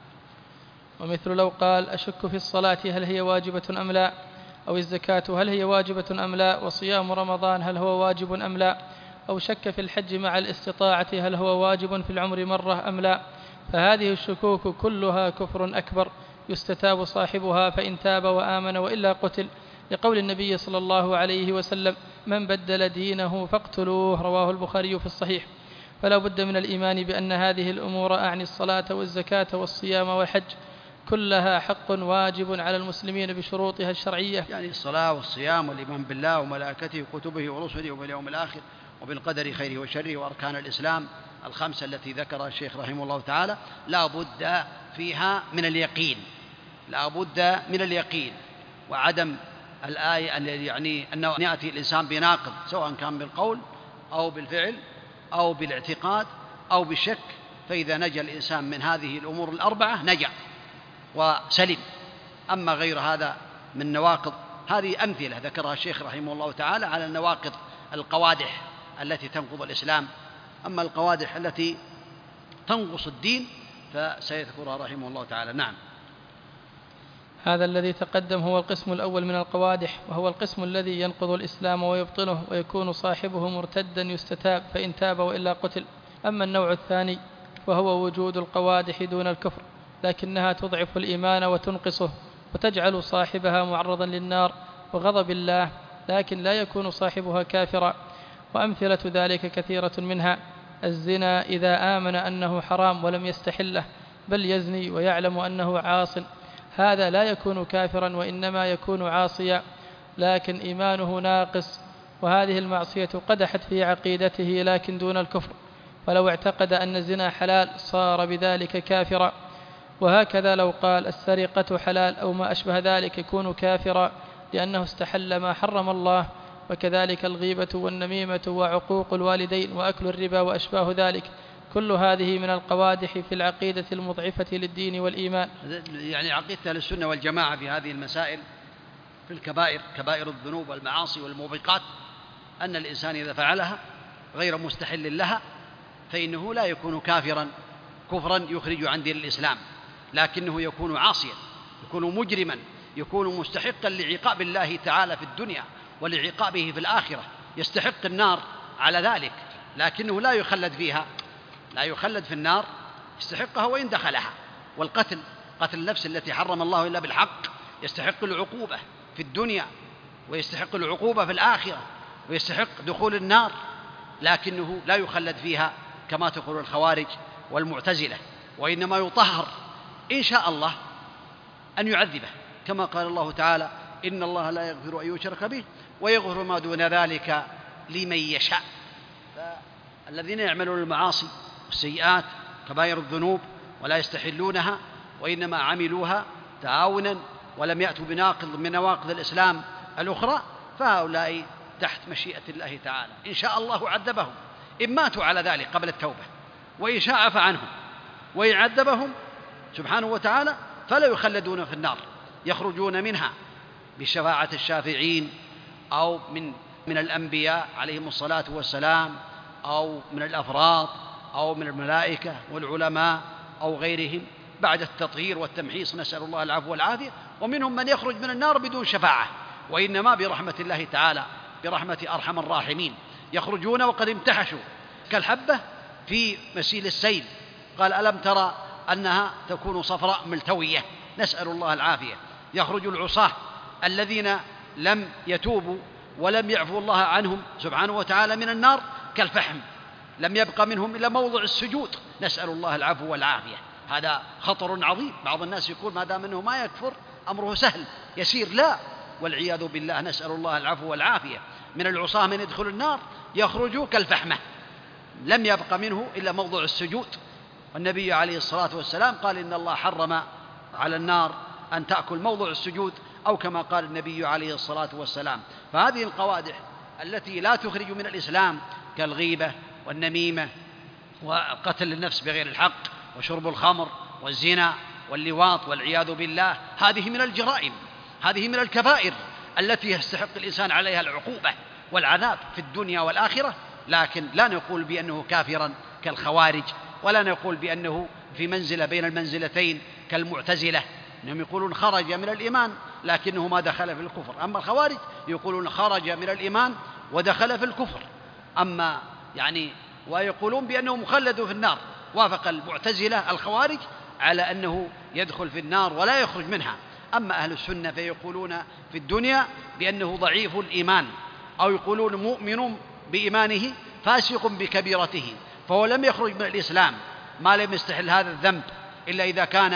A: ومثل لو قال أشك في الصلاة هل هي واجبة أم لا، أو الزكاة هل هي واجبة أم لا، وصيام رمضان هل هو واجب أم لا، أو شك في الحج مع الاستطاعة هل هو واجب في العمر مرة أم لا، فهذه الشكوك كلها كفر أكبر. يستتاب صاحبها فإن تاب وآمن وإلا قتل، لقول النبي صلى الله عليه وسلم من بدل دينه فاقتلوه، رواه البخاري في الصحيح. فلا بد من الإيمان بأن هذه الأمور أعني الصلاة والزكاة والصيام والحج كلها حق واجب على المسلمين بشروطها الشرعية،
B: يعني الصلاة والصيام والإيمان بالله وملائكته وكتبه ورسله وباليوم الآخر وبالقدر خيره وشره وأركان الإسلام الخمسة التي ذكرها الشيخ رحمه الله تعالى لا بد فيها من اليقين، لا بد من اليقين وعدم الآية أن يعني أنه يأتي الإنسان بناقض سواء كان بالقول أو بالفعل أو بالاعتقاد أو بالشك، فإذا نجا الإنسان من هذه الأمور الأربعة نجا وسلم. أما غير هذا من نواقض، هذه أمثلة ذكرها الشيخ رحمه الله تعالى على النواقض القوادح التي تنقض الإسلام. أما القوادح التي تنقص الدين فسيذكرها رحمه الله تعالى. نعم.
A: هذا الذي تقدم هو القسم الأول من القوادح، وهو القسم الذي ينقض الإسلام ويبطله ويكون صاحبه مرتدا يستتاب فإن تاب وإلا قتل. أما النوع الثاني فهو وجود القوادح دون الكفر، لكنها تضعف الإيمان وتنقصه وتجعل صاحبها معرضا للنار وغضب الله، لكن لا يكون صاحبها كافرا. وأمثلة ذلك كثيرة منها: الزنا إذا آمن أنه حرام ولم يستحله بل يزني ويعلم أنه عاص، هذا لا يكون كافرا وإنما يكون عاصيا لكن إيمانه ناقص، وهذه المعصية قدحت في عقيدته لكن دون الكفر، فلو اعتقد أن الزنا حلال صار بذلك كافرا. وهكذا لو قال السرقة حلال أو ما أشبه ذلك يكون كافرا لأنه استحل ما حرم الله. وكذلك الغيبة والنميمة وعقوق الوالدين وأكل الربا وأشباه ذلك، كل هذه من القوادح في العقيدة المضعفة للدين والإيمان.
B: يعني عقيدة أهل السنة والجماعة في هذه المسائل في الكبائر، كبائر الذنوب والمعاصي والموبقات، أن الإنسان إذا فعلها غير مستحل لها فإنه لا يكون كافرا كفرا يخرج عن دين الإسلام، لكنه يكون عاصيا، يكون مجرما، يكون مستحقا لعقاب الله تعالى في الدنيا ولعقابه في الآخرة، يستحق النار على ذلك، لكنه لا يخلد فيها، لا يخلد في النار، يستحقها وإن دخلها. والقتل، قتل النفس التي حرم الله إلا بالحق، يستحق العقوبة في الدنيا ويستحق العقوبة في الآخرة ويستحق دخول النار، لكنه لا يخلد فيها كما تقول الخوارج والمعتزلة، وإنما يطهر إن شاء الله أن يعذبه، كما قال الله تعالى: إن الله لا يغفر أن يشرك به ويغفر ما دون ذلك لمن يشاء. فالذين يعملون المعاصي والسيئات كبائر الذنوب ولا يستحلونها وإنما عملوها تعاونا ولم يأتوا بناقض من نواقض الإسلام الأخرى، فهؤلاء تحت مشيئة الله تعالى، إن شاء الله عذبهم إن ماتوا على ذلك قبل التوبة، وإن شاء عفى عنهم، وإن عذبهم سبحانه وتعالى فلا يخلدون في النار، يخرجون منها بشفاعة الشافعين أو من من الأنبياء عليهم الصلاة والسلام، أو من الأفراد، أو من الملائكة والعلماء أو غيرهم بعد التطهير والتمحيص، نسأل الله العفو والعافية. ومنهم من يخرج من النار بدون شفاعة، وإنما برحمة الله تعالى، برحمة أرحم الراحمين، يخرجون وقد امتحشوا كالحبة في مسيل السيل. قال: ألم ترى أنها تكون صفراء ملتوية، نسأل الله العافية. يخرج العصاة الذين لم يتوبوا ولم يعفو الله عنهم سبحانه وتعالى من النار كالفحم، لم يبق منهم إلا موضع السجود، نسأل الله العفو والعافية. هذا خطر عظيم. بعض الناس يقول ما دام أنه ما يكفر أمره سهل يسير، لا، والعياذ بالله، نسأل الله العفو والعافية. من العصاة من يدخل النار يخرج كالفحمة، لم يبق منه إلا موضع السجود. والنبي عليه الصلاة والسلام قال: إن الله حرم على النار أن تأكل موضع السجود، أو كما قال النبي عليه الصلاة والسلام. فهذه القوادح التي لا تخرج من الإسلام كالغيبة والنميمة وقتل النفس بغير الحق وشرب الخمر والزنا واللواط والعياذ بالله، هذه من الجرائم، هذه من الكبائر التي يستحق الإنسان عليها العقوبة والعذاب في الدنيا والآخرة. لكن لا نقول بأنه كافرا كالخوارج، ولا نقول بأنه في منزلة بين المنزلتين كالمعتزلة، إنهم يقولون خرج من الإيمان لكنه ما دخل في الكفر. أما الخوارج يقولون خرج من الإيمان ودخل في الكفر، أما يعني ويقولون بأنه مخلد في النار. وافق المعتزلة الخوارج على أنه يدخل في النار ولا يخرج منها. أما أهل السنة فيقولون في الدنيا بأنه ضعيف الإيمان، أو يقولون مؤمن بإيمانه فاسق بكبيرته، فهو لم يخرج من الإسلام ما لم يستحل هذا الذنب إلا إذا كان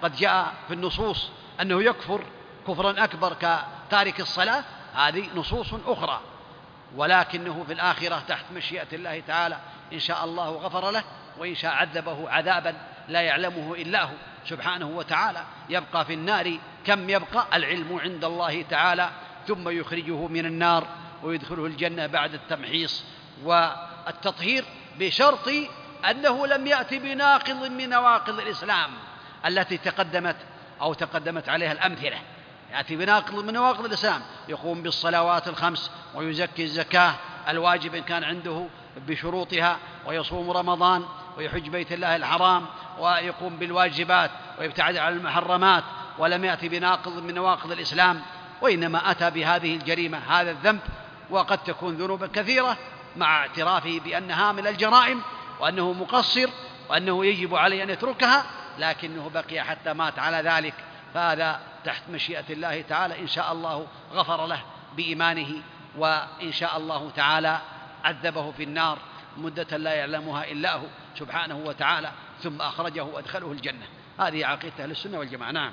B: قد جاء في النصوص أنه يكفر كفرا أكبر كتارك الصلاة، هذه نصوص أخرى، ولكنه في الآخرة تحت مشيئة الله تعالى، إن شاء الله غفر له، وإن شاء عذبه عذابا لا يعلمه إلا هو سبحانه وتعالى. يبقى في النار كم يبقى؟ العلم عند الله تعالى، ثم يخرجه من النار ويدخله الجنة بعد التمحيص والتطهير، بشرط أنه لم يأتي بناقض من نواقض الإسلام التي تقدمت أو تقدمت عليها الأمثلة. يأتي بناقض من نواقض الإسلام، يقوم بالصلوات الخمس ويزكي الزكاة الواجب إن كان عنده بشروطها، ويصوم رمضان ويحج بيت الله الحرام ويقوم بالواجبات ويبتعد عن المحرمات، ولم يأتي بناقض من نواقض الإسلام، وإنما أتى بهذه الجريمة، هذا الذنب، وقد تكون ذنوبا كثيرة، مع اعترافه بأنها من الجرائم وأنه مقصر وأنه يجب عليه أن يتركها، لكنه بقي حتى مات على ذلك، فهذا تحت مشيئة الله تعالى. إن شاء الله غفر له بإيمانه، وإن شاء الله تعالى عذبه في النار مدة لا يعلمها إلا هو سبحانه وتعالى، ثم أخرجه وأدخله الجنة. هذه عقيدة أهل السنة والجماعة. نعم.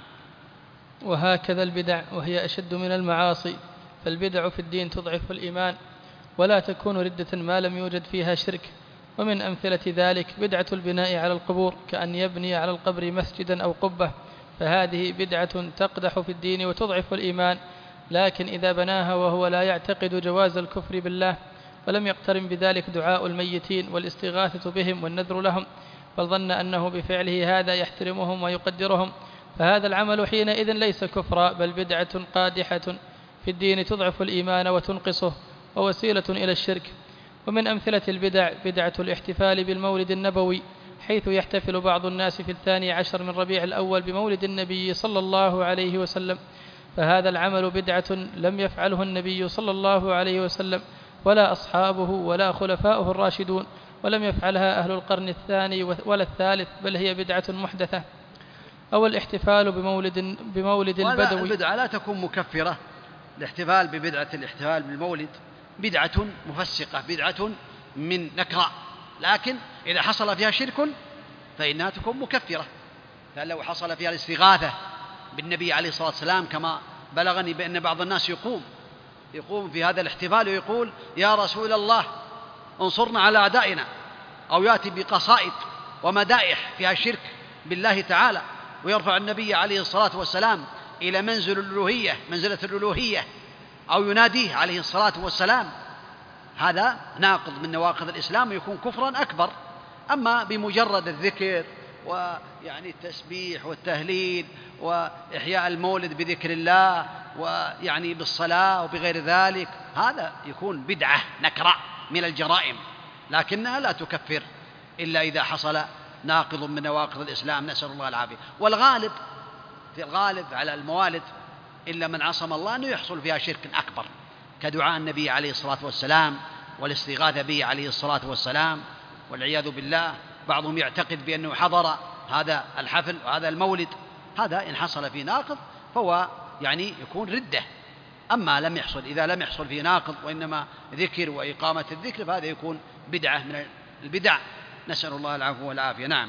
A: وهكذا البدع، وهي أشد من المعاصي، فالبدع في الدين تضعف الإيمان، ولا تكون ردة ما لم يوجد فيها شرك. ومن أمثلة ذلك بدعة البناء على القبور، كأن يبني على القبر مسجدا أو قبة، فهذه بدعة تقدح في الدين وتضعف الإيمان. لكن إذا بناها وهو لا يعتقد جواز الكفر بالله، ولم يقترن بذلك دعاء الميتين والاستغاثة بهم والنذر لهم، بل ظن أنه بفعله هذا يحترمهم ويقدرهم، فهذا العمل حينئذ ليس كفرا، بل بدعة قادحة في الدين تضعف الإيمان وتنقصه، ووسيلة إلى الشرك. ومن أمثلة البدع بدعة الاحتفال بالمولد النبوي، حيث يحتفل بعض الناس في الثاني عشر من ربيع الأول بمولد النبي صلى الله عليه وسلم، فهذا العمل بدعة لم يفعله النبي صلى الله عليه وسلم ولا أصحابه ولا خلفاؤه الراشدون، ولم يفعلها أهل القرن الثاني ولا الثالث، بل هي بدعة محدثة. أو الاحتفال بمولد, بمولد البدوي.
B: البدعة لا تكون مكفرة. الاحتفال ببدعة الاحتفال بالمولد بدعة مفسقة، بدعة من نكراء، لكن إذا حصل فيها شرك فإنها تكون مكفرة. فلو حصل فيها الاستغاثة بالنبي عليه الصلاة والسلام، كما بلغني بأن بعض الناس يقوم يقوم في هذا الاحتفال ويقول يا رسول الله انصرنا على أعدائنا، أو يأتي بقصائد ومدائح فيها شرك بالله تعالى، ويرفع النبي عليه الصلاة والسلام إلى منزل الألوهية منزلة الألوهية، أو يناديه عليه الصلاة والسلام، هذا ناقض من نواقض الإسلام، يكون كفرا أكبر. أما بمجرد الذكر ويعني التسبيح والتهليل وإحياء المولد بذكر الله ويعني بالصلاة وبغير ذلك، هذا يكون بدعة نكراء من الجرائم، لكنها لا تكفر إلا إذا حصل ناقض من نواقض الإسلام، نسأل الله العافية. والغالب في الغالب على الموالد إلا من عصم الله أنه يحصل فيها شرك أكبر، كدعاء النبي عليه الصلاة والسلام والاستغاثة به عليه الصلاة والسلام، والعياذ بالله. بعضهم يعتقد بأنه حضر هذا الحفل وهذا المولد، هذا إن حصل فيه ناقض فهو يعني يكون ردة. أما لم يحصل إذا لم يحصل فيه ناقض وإنما ذكر وإقامة الذكر، فهذا يكون بدعة من البدع، نسأل الله العفو والعافية. نعم.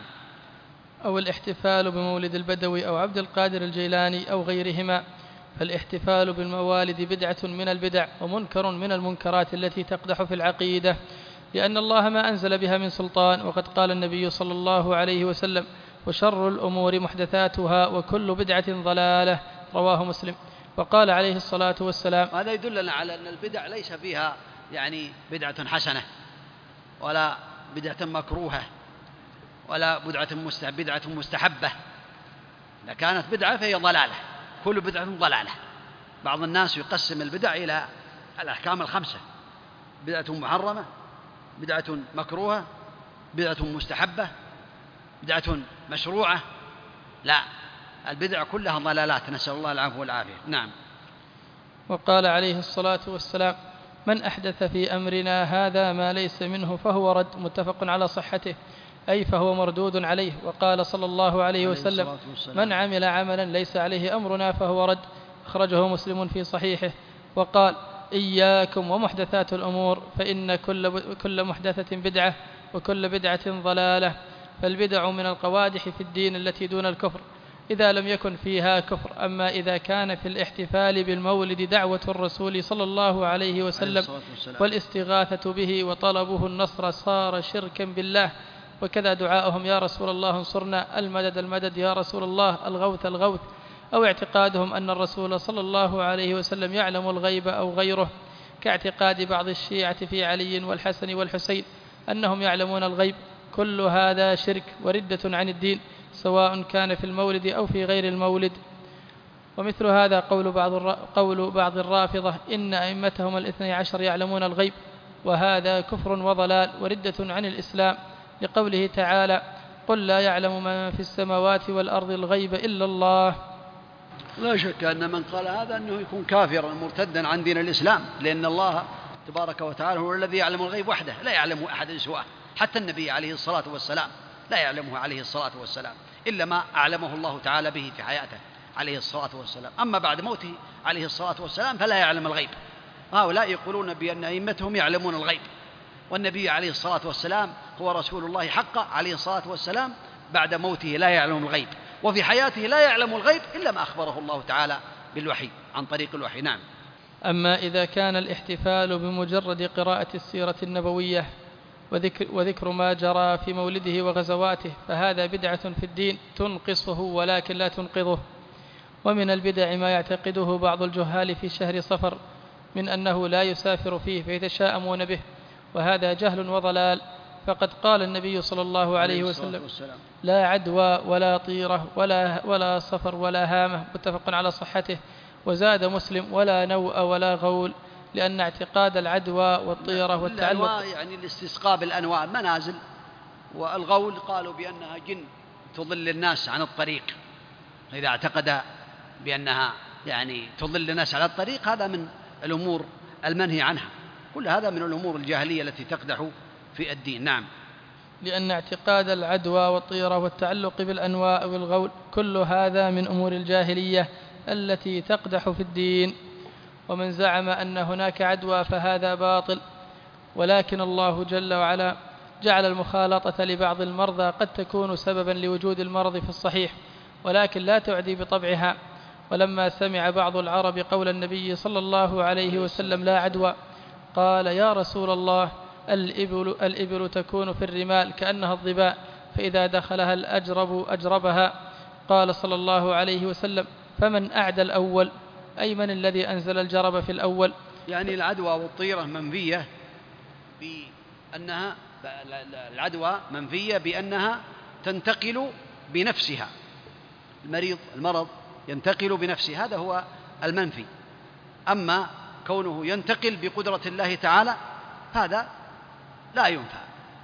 A: أو الاحتفال بمولد البدوي أو عبد القادر الجيلاني أو غيرهما، فالاحتفال بالموالد بدعة من البدع ومنكر من المنكرات التي تقدح في العقيدة، لأن الله ما أنزل بها من سلطان. وقد قال النبي صلى الله عليه وسلم وشر الأمور محدثاتها وكل بدعة ضلالة، رواه مسلم. وقال عليه الصلاة والسلام.
B: هذا يدلنا على أن البدع ليس فيها يعني بدعة حسنة ولا بدعة مكروهة ولا بدعة بدعة مستحبة. إذا كانت بدعة فهي ضلالة، كل بدعة ضلالة. بعض الناس يقسم البدع إلى الأحكام الخمسة: بدعة محرمة، بدعة مكروهة، بدعة مستحبة، بدعة مشروعة. لا، البدع كلها ضلالات، نسأل الله العفو والعافية. نعم.
A: وقال عليه الصلاة والسلام من أحدث في أمرنا هذا ما ليس منه فهو رد، متفق على صحته، أي فهو مردود عليه. وقال صلى الله عليه وسلم من عمل عملا ليس عليه أمرنا فهو رد، أخرجه مسلم في صحيحه. وقال إياكم ومحدثات الأمور فإن كل, كل محدثة بدعة وكل بدعة ضلالة. فالبدع من القوادح في الدين التي دون الكفر، إذا لم يكن فيها كفر. أما إذا كان في الاحتفال بالمولد دعوة الرسول صلى الله عليه وسلم والاستغاثة به وطلبه النصر صار شركا بالله. وكذا دعاءهم يا رسول الله انصرنا، المدد المدد يا رسول الله، الغوث الغوث، أو اعتقادهم أن الرسول صلى الله عليه وسلم يعلم الغيب أو غيره، كاعتقاد بعض الشيعة في علي والحسن والحسين أنهم يعلمون الغيب. كل هذا شرك وردة عن الدين، سواء كان في المولد أو في غير المولد. ومثل هذا قول بعض قول بعض الرافضة إن أئمتهم الاثني عشر يعلمون الغيب، وهذا كفر وضلال وردة عن الإسلام، لقوله تعالى قل لا يعلم من في السماوات والأرض الغيب إلا الله.
B: لا شك أن من قال هذا أنه يكون كافرا مرتدا عن دين الإسلام، لأن الله تبارك وتعالى هو الذي يعلم الغيب وحده، لا يعلمه أحد سواه، حتى النبي عليه الصلاة والسلام لا يعلمه عليه الصلاة والسلام إلا ما أعلمه الله تعالى به في حياته عليه الصلاة والسلام. أما بعد موته عليه الصلاة والسلام فلا يعلم الغيب. هؤلاء يقولون بأن أئمتهم يعلمون الغيب، والنبي عليه الصلاة والسلام هو رسول الله حقا عليه الصلاة والسلام، بعد موته لا يعلم الغيب، وفي حياته لا يعلم الغيب إلا ما أخبره الله تعالى بالوحي عن طريق الوحي. نعم.
A: أما إذا كان الاحتفال بمجرد قراءة السيرة النبوية وذكر, وذكر ما جرى في مولده وغزواته فهذا بدعة في الدين تنقصه ولكن لا تنقضه. ومن البدع ما يعتقده بعض الجهال في شهر صفر من أنه لا يسافر فيه فيتشاءمون به، وهذا جهل وضلال. فقد قال النبي صلى الله عليه وسلم لا عدوى ولا طيرة ولا, ولا صفر ولا هامة، متفق على صحته. وزاد مسلم ولا نوء ولا غول، لأن اعتقاد العدوى والطيرة والتعلق
B: يعني الاستسقاء بالأنواع منازل، والغول قالوا بأنها جن تضل الناس عن الطريق، إذا اعتقد بأنها يعني تضل الناس على الطريق هذا من الأمور المنهي عنها. كل هذا من الأمور الجاهلية التي تقدح في الدين. نعم.
A: لأن اعتقاد العدوى والطيرة والتعلق بالأنواع والغول كل هذا من أمور الجاهلية التي تقدح في الدين. ومن زعم أن هناك عدوى فهذا باطل، ولكن الله جل وعلا جعل المخالطة لبعض المرضى قد تكون سببا لوجود المرض في الصحيح، ولكن لا تعدي بطبعها. ولما سمع بعض العرب قول النبي صلى الله عليه وسلم لا عدوى قال يا رسول الله الإبل, الإبل تكون في الرمال كأنها الظباء، فإذا دخلها الأجرب أجربها. قال صلى الله عليه وسلم فمن أعدى الأول، أي من الذي أنزل الجرب في الأول؟
B: يعني العدوى والطيرة منفية بأنها العدوى منفية بأنها تنتقل بنفسها، المريض المرض ينتقل بنفسه، هذا هو المنفي. أما كونه ينتقل بقدرة الله تعالى هذا لا ينفع،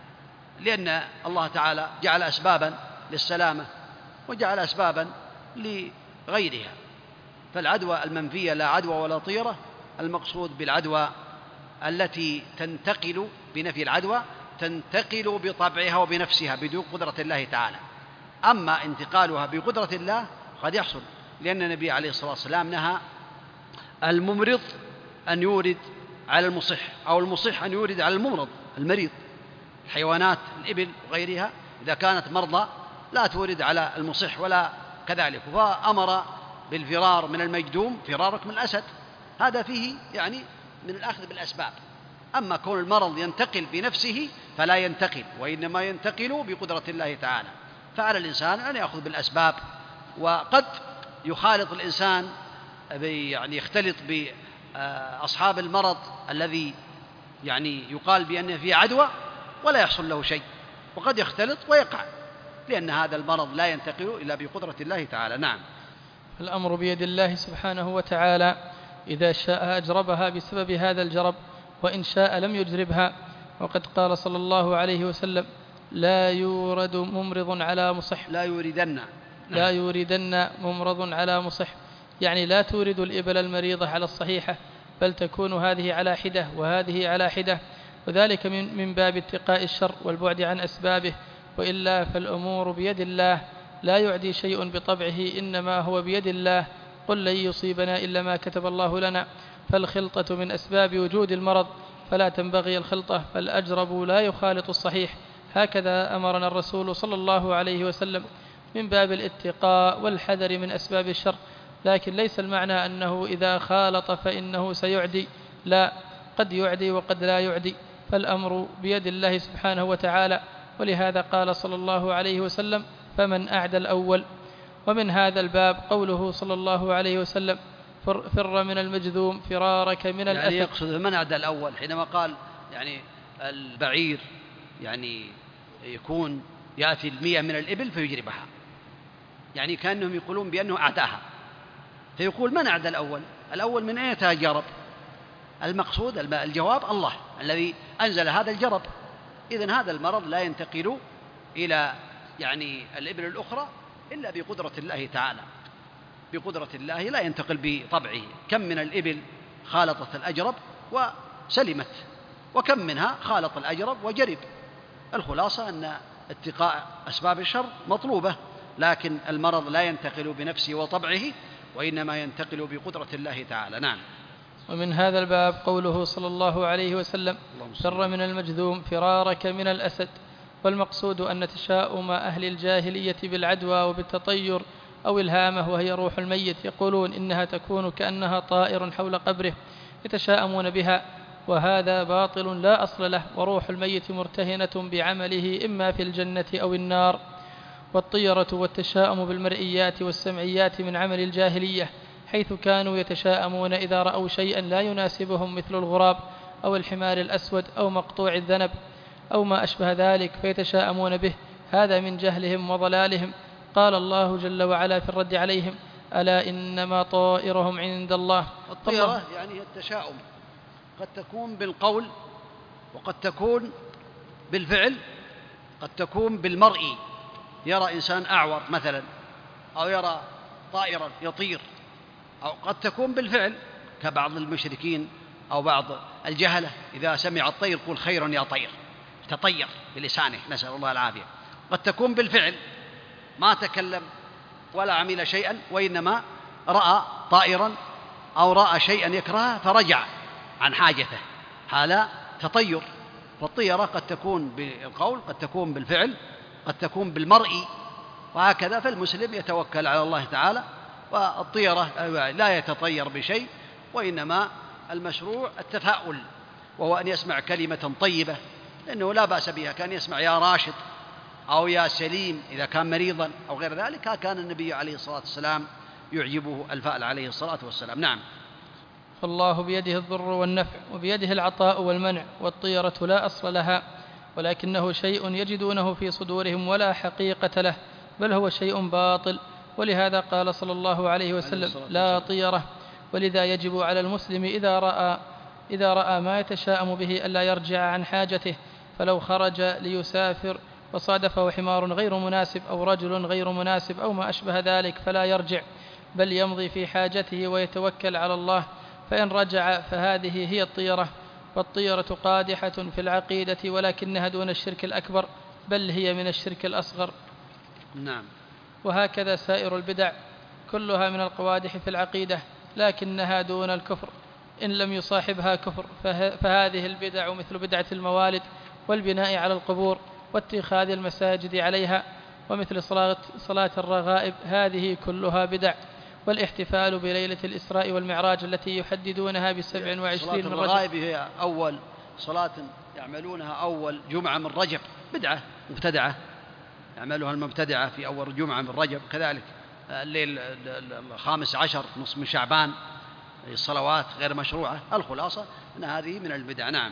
B: لأن الله تعالى جعل أسبابا للسلامة وجعل أسبابا لغيرها. فالعدوى المنفية لا عدوى ولا طيرة، المقصود بالعدوى التي تنتقل بنفي العدوى تنتقل بطبعها وبنفسها بدون قدرة الله تعالى. أما انتقالها بقدرة الله قد يحصل، لأن النبي عليه الصلاة والسلام نهى الممرض أن يورد على المصح، أو المصح أن يورد على الممرض المريض. الحيوانات الإبل وغيرها إذا كانت مرضى لا تورد على المصح ولا كذلك. فأمر بالفرار من المجدوم فرارك من الأسد، هذا فيه يعني من الأخذ بالأسباب. أما كون المرض ينتقل بنفسه فلا ينتقل، وإنما ينتقل بقدرة الله تعالى. فعلى الإنسان أن يأخذ بالأسباب، وقد يخالط الإنسان يعني يختلط بأصحاب المرض الذي يعني يقال بأنه فيه عدوى ولا يحصل له شيء، وقد يختلط ويقع، لأن هذا المرض لا ينتقل إلا بقدرة الله تعالى. نعم.
A: الأمر بيد الله سبحانه وتعالى، إذا شاء أجربها بسبب هذا الجرب، وإن شاء لم يجربها. وقد قال صلى الله عليه وسلم لا يورد ممرض على مصح،
B: لا يوردن
A: لا يوردن ممرض على مصح، يعني لا تورد الإبل المريضة على الصحيحة، بل تكون هذه على حدة وهذه على حدة، وذلك من, من باب اتقاء الشر والبعد عن أسبابه. وإلا فالأمور بيد الله، لا يعدي شيء بطبعه، إنما هو بيد الله. قل لن يصيبنا إلا ما كتب الله لنا. فالخلطة من أسباب وجود المرض، فلا تنبغي الخلطة، فالأجرب لا يخالط الصحيح. هكذا أمرنا الرسول صلى الله عليه وسلم من باب الاتقاء والحذر من أسباب الشر، لكن ليس المعنى أنه إذا خالط فإنه سيعدي، لا، قد يعدي وقد لا يعدي، فالأمر بيد الله سبحانه وتعالى. ولهذا قال صلى الله عليه وسلم: فمن أعدى الأول. ومن هذا الباب قوله صلى الله عليه وسلم: فر من المجذوم فرارك من الأسد.
B: يعني يقصد من أعدى الأول حينما قال يعني البعير يعني يكون يأتي المئة من الإبل فيجربها، يعني كأنهم يقولون بأنه أعداها، فيقول من أعدى الأول؟ الأول من أين يتجرب؟ المقصود الجواب الله الذي أنزل هذا الجرب. إذن هذا المرض لا ينتقل إلى يعني الإبل الأخرى إلا بقدرة الله تعالى، بقدرة الله لا ينتقل بطبعه. كم من الإبل خالطت الأجرب وسلمت، وكم منها خالط الأجرب وجرب. الخلاصة أن اتقاء أسباب الشر مطلوبة، لكن المرض لا ينتقل بنفسه وطبعه، وإنما ينتقل بقدرة الله تعالى. نعم.
A: ومن هذا الباب قوله صلى الله عليه وسلم: فر من المجذوم فرارك من الأسد. والمقصود أن تشاؤم أهل الجاهلية بالعدوى وبالتطير أو الهامة، وهي روح الميت، يقولون إنها تكون كأنها طائر حول قبره يتشاءمون بها، وهذا باطل لا أصل له، وروح الميت مرتهنة بعمله إما في الجنة أو النار. والطيرة والتشاؤم بالمرئيات والسمعيات من عمل الجاهلية، حيث كانوا يتشاءمون إذا رأوا شيئا لا يناسبهم مثل الغراب أو الحمار الأسود أو مقطوع الذنب أو ما أشبه ذلك فيتشاءمون به، هذا من جهلهم وضلالهم. قال الله جل وعلا في الرد عليهم: ألا إنما طائرهم عند الله.
B: الطيرة يعني التشاؤم قد تكون بالقول، وقد تكون بالفعل، قد تكون بالمرئي، يرى إنسان أعور مثلا، أو يرى طائرا يطير، أو قد تكون بالفعل كبعض المشركين أو بعض الجهلة إذا سمع الطير يقول: خير يا طير، تطير بلسانه، نسأل الله العافية. قد تكون بالفعل، ما تكلم ولا عمل شيئا، وإنما رأى طائرا أو رأى شيئا يكرهه فرجع عن حاجته، هذا تطير. فالطيرة قد تكون بالقول، قد تكون بالفعل، قد تكون بالمرئي، وهكذا. فالمسلم يتوكل على الله تعالى، والطيرة لا يتطير بشيء، وإنما المشروع التفاؤل، وهو أن يسمع كلمة طيبة، لأنه لا بأس بها. كان يسمع يا راشد أو يا سليم إذا كان مريضا أو غير ذلك، كان النبي عليه الصلاة والسلام يعجبه الفأل عليه الصلاة والسلام. نعم.
A: فالله بيده الضر والنفع، وبيده العطاء والمنع، والطيرة لا أصل لها، ولكنه شيء يجدونه في صدورهم ولا حقيقة له، بل هو شيء باطل. ولهذا قال صلى الله عليه وسلم: لا طيرة. ولذا يجب على المسلم إذا رأى, إذا رأى ما يتشاءم به ألا يرجع عن حاجته، فلو خرج ليسافر وصادفه حمار غير مناسب أو رجل غير مناسب أو ما أشبه ذلك فلا يرجع، بل يمضي في حاجته ويتوكل على الله. فإن رجع فهذه هي الطيرة. والطيرة قادحة في العقيدة، ولكنها دون الشرك الأكبر، بل هي من الشرك الأصغر.
B: نعم.
A: وهكذا سائر البدع كلها من القوادح في العقيدة، لكنها دون الكفر إن لم يصاحبها كفر. فهذه البدع مثل بدعة الموالد والبناء على القبور واتخاذ المساجد عليها، ومثل صلاة, صلاة الرغائب، هذه كلها بدع. والاحتفال بليلة الإسراء والمعراج التي يحددونها بسبع وعشرين من رجب.
B: صلاة الرغائب هي أول صلاة يعملونها أول جمعة من رجب، بدعة مبتدعة يعملها المبتدعة في أول جمعة من رجب. كذلك الليل الخامس عشر نصف من شعبان، الصلوات غير مشروعة. الخلاصة أن هذه من البدع. نعم.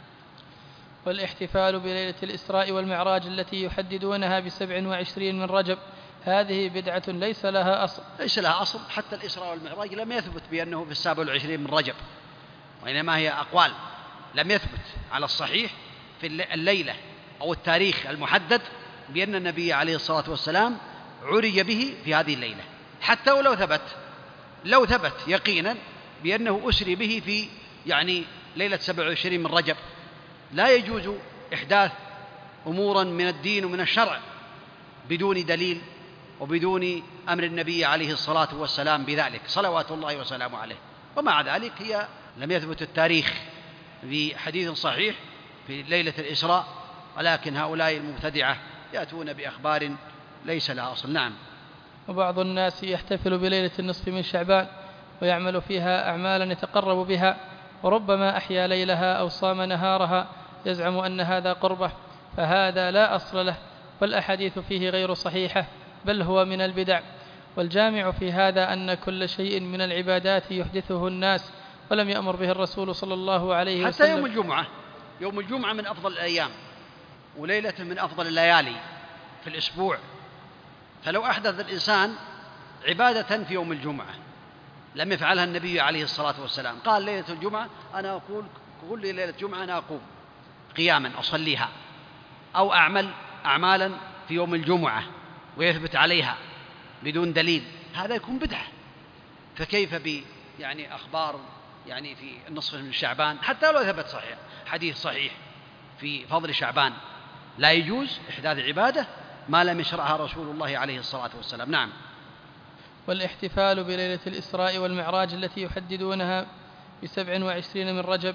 A: والاحتفال بليلة الإسراء والمعراج التي يحددونها بسبع وعشرين من رجب، هذه بدعة ليس لها أصل.
B: ليس لها أصل. حتى الإسراء والمعراج لم يثبت بأنه في السابع والعشرين من رجب، وإنما هي أقوال، لم يثبت على الصحيح في الليلة أو التاريخ المحدد بأن النبي عليه الصلاة والسلام عرج به في هذه الليلة. حتى ولو ثبت لو ثبت يقينا بأنه أسري به في يعني ليلة سبع وعشرين من رجب، لا يجوز إحداث أمورا من الدين ومن الشرع بدون دليل وبدون أمر النبي عليه الصلاة والسلام بذلك صلوات الله وسلامه عليه. ومع ذلك هي لم يثبت التاريخ بحديث صحيح في ليلة الإسراء، ولكن هؤلاء المبتدعة يأتون بأخبار ليس لها أصل. نعم.
A: وبعض الناس يحتفل بليلة النصف من شعبان ويعمل فيها أعمالا يتقرب بها، وربما أحيا ليلها أو صام نهارها يزعم أن هذا قربة، فهذا لا أصل له، والأحاديث فيه غير صحيحة، بل هو من البدع. والجامع في هذا أن كل شيء من العبادات يحدثه الناس ولم يأمر به الرسول صلى الله عليه وسلم.
B: حتى يوم الجمعة، يوم الجمعة من أفضل الأيام، وليلة من أفضل الليالي في الأسبوع، فلو أحدث الإنسان عبادة في يوم الجمعة لم يفعلها النبي عليه الصلاة والسلام، قال ليلة الجمعة أنا أقول كل ليلة جمعة أنا أقوم قياما أصليها، أو أعمل أعمالا في يوم الجمعة ويثبت عليها بدون دليل، هذا يكون بدعة. فكيف ب يعني أخبار يعني في النصف من شعبان حتى لو ثبت صحيح حديث صحيح في فضل شعبان، لا يجوز إحداث عبادة ما لم يشرعها رسول الله عليه الصلاة والسلام. نعم.
A: والاحتفال بليلة الإسراء والمعراج التي يحددونها بسبع وعشرين من رجب،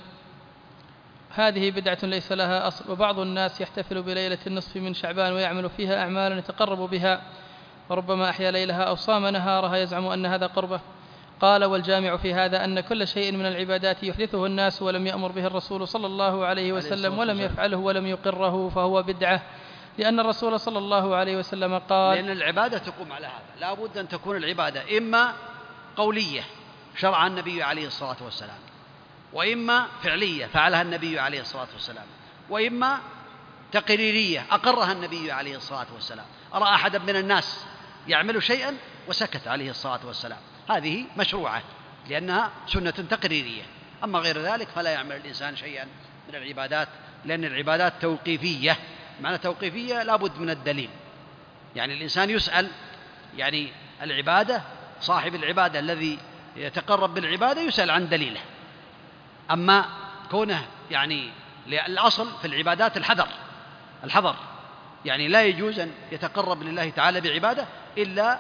A: هذه بدعة ليس لها أصل. وبعض الناس يحتفل بليلة النصف من شعبان ويعمل فيها أعمالا يتقرب بها، وربما أحيا ليلها أو صام نهارها يزعم أن هذا قربة. قال: والجامع في هذا أن كل شيء من العبادات يحدثه الناس ولم يأمر به الرسول صلى الله عليه وسلم ولم يفعله ولم يقره فهو بدعة، لأن الرسول صلى الله عليه وسلم قال:
B: لأن العبادة تقوم على هذا، لا بد أن تكون العبادة إما قولية شرع النبي عليه الصلاة والسلام، وإما فعلية فعلها النبي عليه الصلاة والسلام، وإما تقريرية أقرها النبي عليه الصلاة والسلام. أرى أحدا من الناس يعمل شيئا وسكت عليه الصلاة والسلام، هذه مشروعة لأنها سنة تقريرية. أما غير ذلك فلا يعمل الإنسان شيئا من العبادات، لأن العبادات توقيفية. معنى توقيفية لا بد من الدليل، يعني الإنسان يسأل، يعني العبادة صاحب العبادة الذي يتقرب بالعبادة يسأل عن دليله. أما كونه يعني الأصل في العبادات الحذر الحذر يعني لا يجوز أن يتقرب لله تعالى بعبادة إلا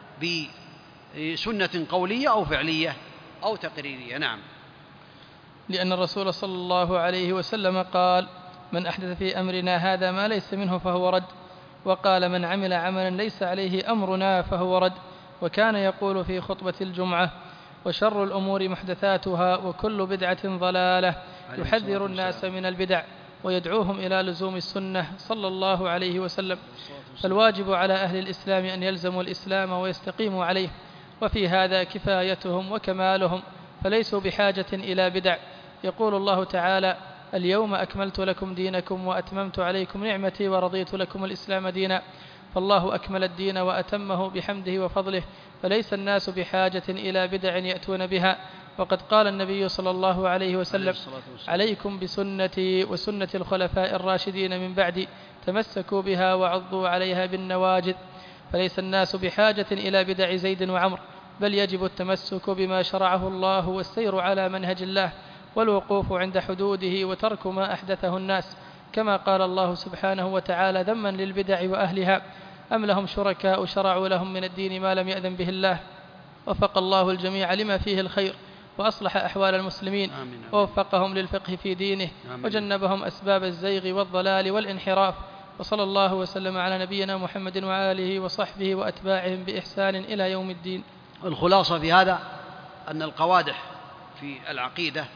B: بسنة قولية أو فعلية أو تقريرية. نعم.
A: لأن الرسول صلى الله عليه وسلم قال: من أحدث في أمرنا هذا ما ليس منه فهو رد، وقال: من عمل عملا ليس عليه أمرنا فهو رد. وكان يقول في خطبة الجمعة: وشر الأمور محدثاتها وكل بدعة ضلالة، يحذر الناس من البدع ويدعوهم إلى لزوم السنة صلى الله عليه وسلم. فالواجب على أهل الإسلام أن يلزموا الإسلام ويستقيموا عليه، وفي هذا كفايتهم وكمالهم، فليسوا بحاجة إلى بدع. يقول الله تعالى: اليوم أكملت لكم دينكم وأتممت عليكم نعمتي ورضيت لكم الإسلام دينا. فالله أكمل الدين وأتمه بحمده وفضله، فليس الناس بحاجة إلى بدع يأتون بها. وقد قال النبي صلى الله عليه وسلم: عليكم بسنتي وسنة الخلفاء الراشدين من بعدي، تمسكوا بها وعضوا عليها بالنواجذ. فليس الناس بحاجة إلى بدع زيد وعمر، بل يجب التمسك بما شرعه الله والسير على منهج الله، والوقوف عند حدوده وترك ما أحدثه الناس، كما قال الله سبحانه وتعالى ذما للبدع وأهلها: أم لهم شركاء شرعوا لهم من الدين ما لم يأذن به الله. وفق الله الجميع لما فيه الخير، وأصلح أحوال المسلمين، ووفقهم للفقه في دينه، وجنبهم أسباب الزيغ والضلال والانحراف. وصلى الله وسلم على نبينا محمد وآله وصحبه وأتباعهم بإحسان إلى يوم الدين.
B: الخلاصة في هذا أن القوادح في العقيدة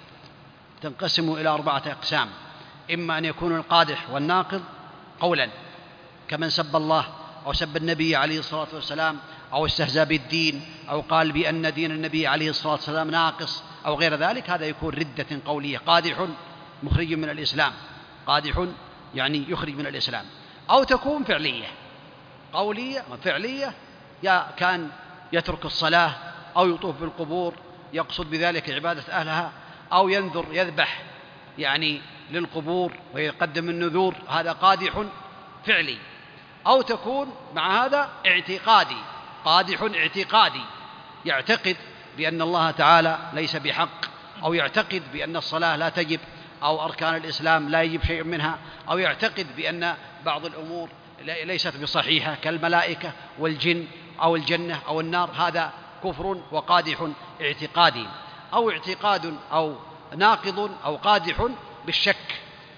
B: تنقسم إلى أربعة أقسام: إما أن يكون القادح والناقض قولا كمن سب الله أو سب النبي عليه الصلاة والسلام أو استهزأ بالدين أو قال بأن دين النبي عليه الصلاة والسلام ناقص أو غير ذلك، هذا يكون ردة قولية قادح مخرج من الإسلام، قادح يعني يخرج من الإسلام. أو تكون فعلية قولية وفعلية، يا كان يترك الصلاة أو يطوف بالقبور يقصد بذلك عبادة أهلها، أو ينذر يذبح يعني للقبور ويقدم النذور، هذا قادح فعلي. أو تكون مع هذا اعتقادي، قادح اعتقادي، يعتقد بأن الله تعالى ليس بحق، أو يعتقد بأن الصلاة لا تجب، أو أركان الإسلام لا يجب شيء منها، أو يعتقد بأن بعض الأمور ليست بصحيحة كالملائكة والجن أو الجنة أو النار، هذا كفر وقادح اعتقادي. أو اعتقاد أو ناقض أو قادح بالشك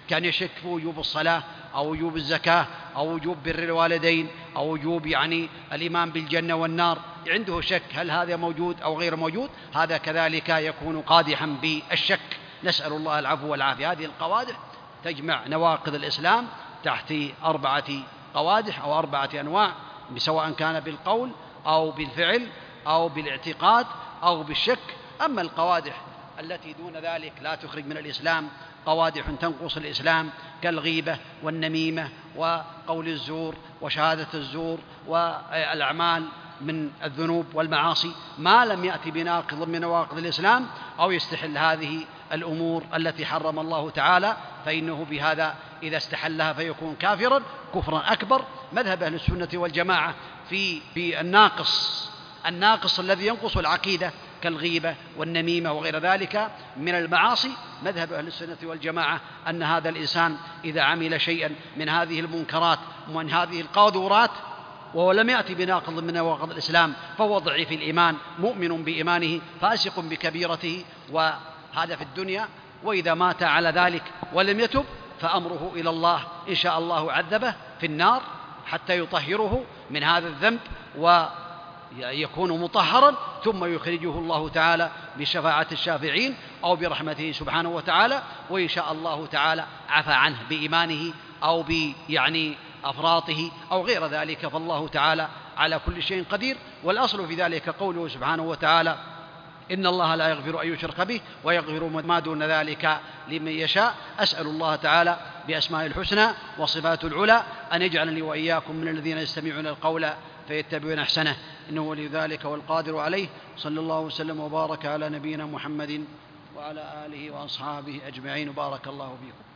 B: كان يشك في وجوب الصلاة أو وجوب الزكاة أو وجوب بر الوالدين أو وجوب يعني الإيمان بالجنة والنار، عنده شك هل هذا موجود أو غير موجود، هذا كذلك يكون قادحا بالشك. نسأل الله العفو والعافية. هذه القوادح تجمع نواقض الإسلام تحت أربعة قوادح أو أربعة أنواع، سواء كان بالقول أو بالفعل أو بالاعتقاد أو بالشك. أما القوادح التي دون ذلك لا تخرج من الإسلام، قوادح تنقص الإسلام كالغيبة والنميمة وقول الزور وشهادة الزور والأعمال من الذنوب والمعاصي، ما لم يأتي بناقض من نواقض الإسلام أو يستحل هذه الأمور التي حرم الله تعالى، فإنه بهذا إذا استحلها فيكون كافرا كفرا أكبر. مذهب أهل السنة والجماعة في في الناقص الناقص الذي ينقص العقيدة كالغيبة والنميمة وغير ذلك من المعاصي، مذهب أهل السنة والجماعة أن هذا الإنسان إذا عمل شيئا من هذه المنكرات ومن هذه القاذورات وهو لم يأتي بناقض من نواقض الإسلام فهو ضعيف الإيمان، مؤمن بإيمانه فاسق بكبيرته، وهذا في الدنيا. وإذا مات على ذلك ولم يتب فأمره إلى الله، إن شاء الله عذبه في النار حتى يطهره من هذا الذنب ويكون مطهرا، ثم يخرجه الله تعالى بشفاعة الشافعين أو برحمته سبحانه وتعالى، وإن شاء الله تعالى عفى عنه بإيمانه أو بيعني أفراطه أو غير ذلك، فالله تعالى على كل شيء قدير. والأصل في ذلك قوله سبحانه وتعالى إن الله لا يغفر أن يشرك به ويغفر ما دون ذلك لمن يشاء. أسأل الله تعالى بأسماء الحسنى وصفات العلى أن يجعلني وإياكم من الذين يستمعون القول فيتبعون أحسنه، إنه ولي ذلك والقادر عليه. صلى الله وسلم وبارك على نبينا محمد وعلى آله وأصحابه أجمعين، وبارك الله فيكم.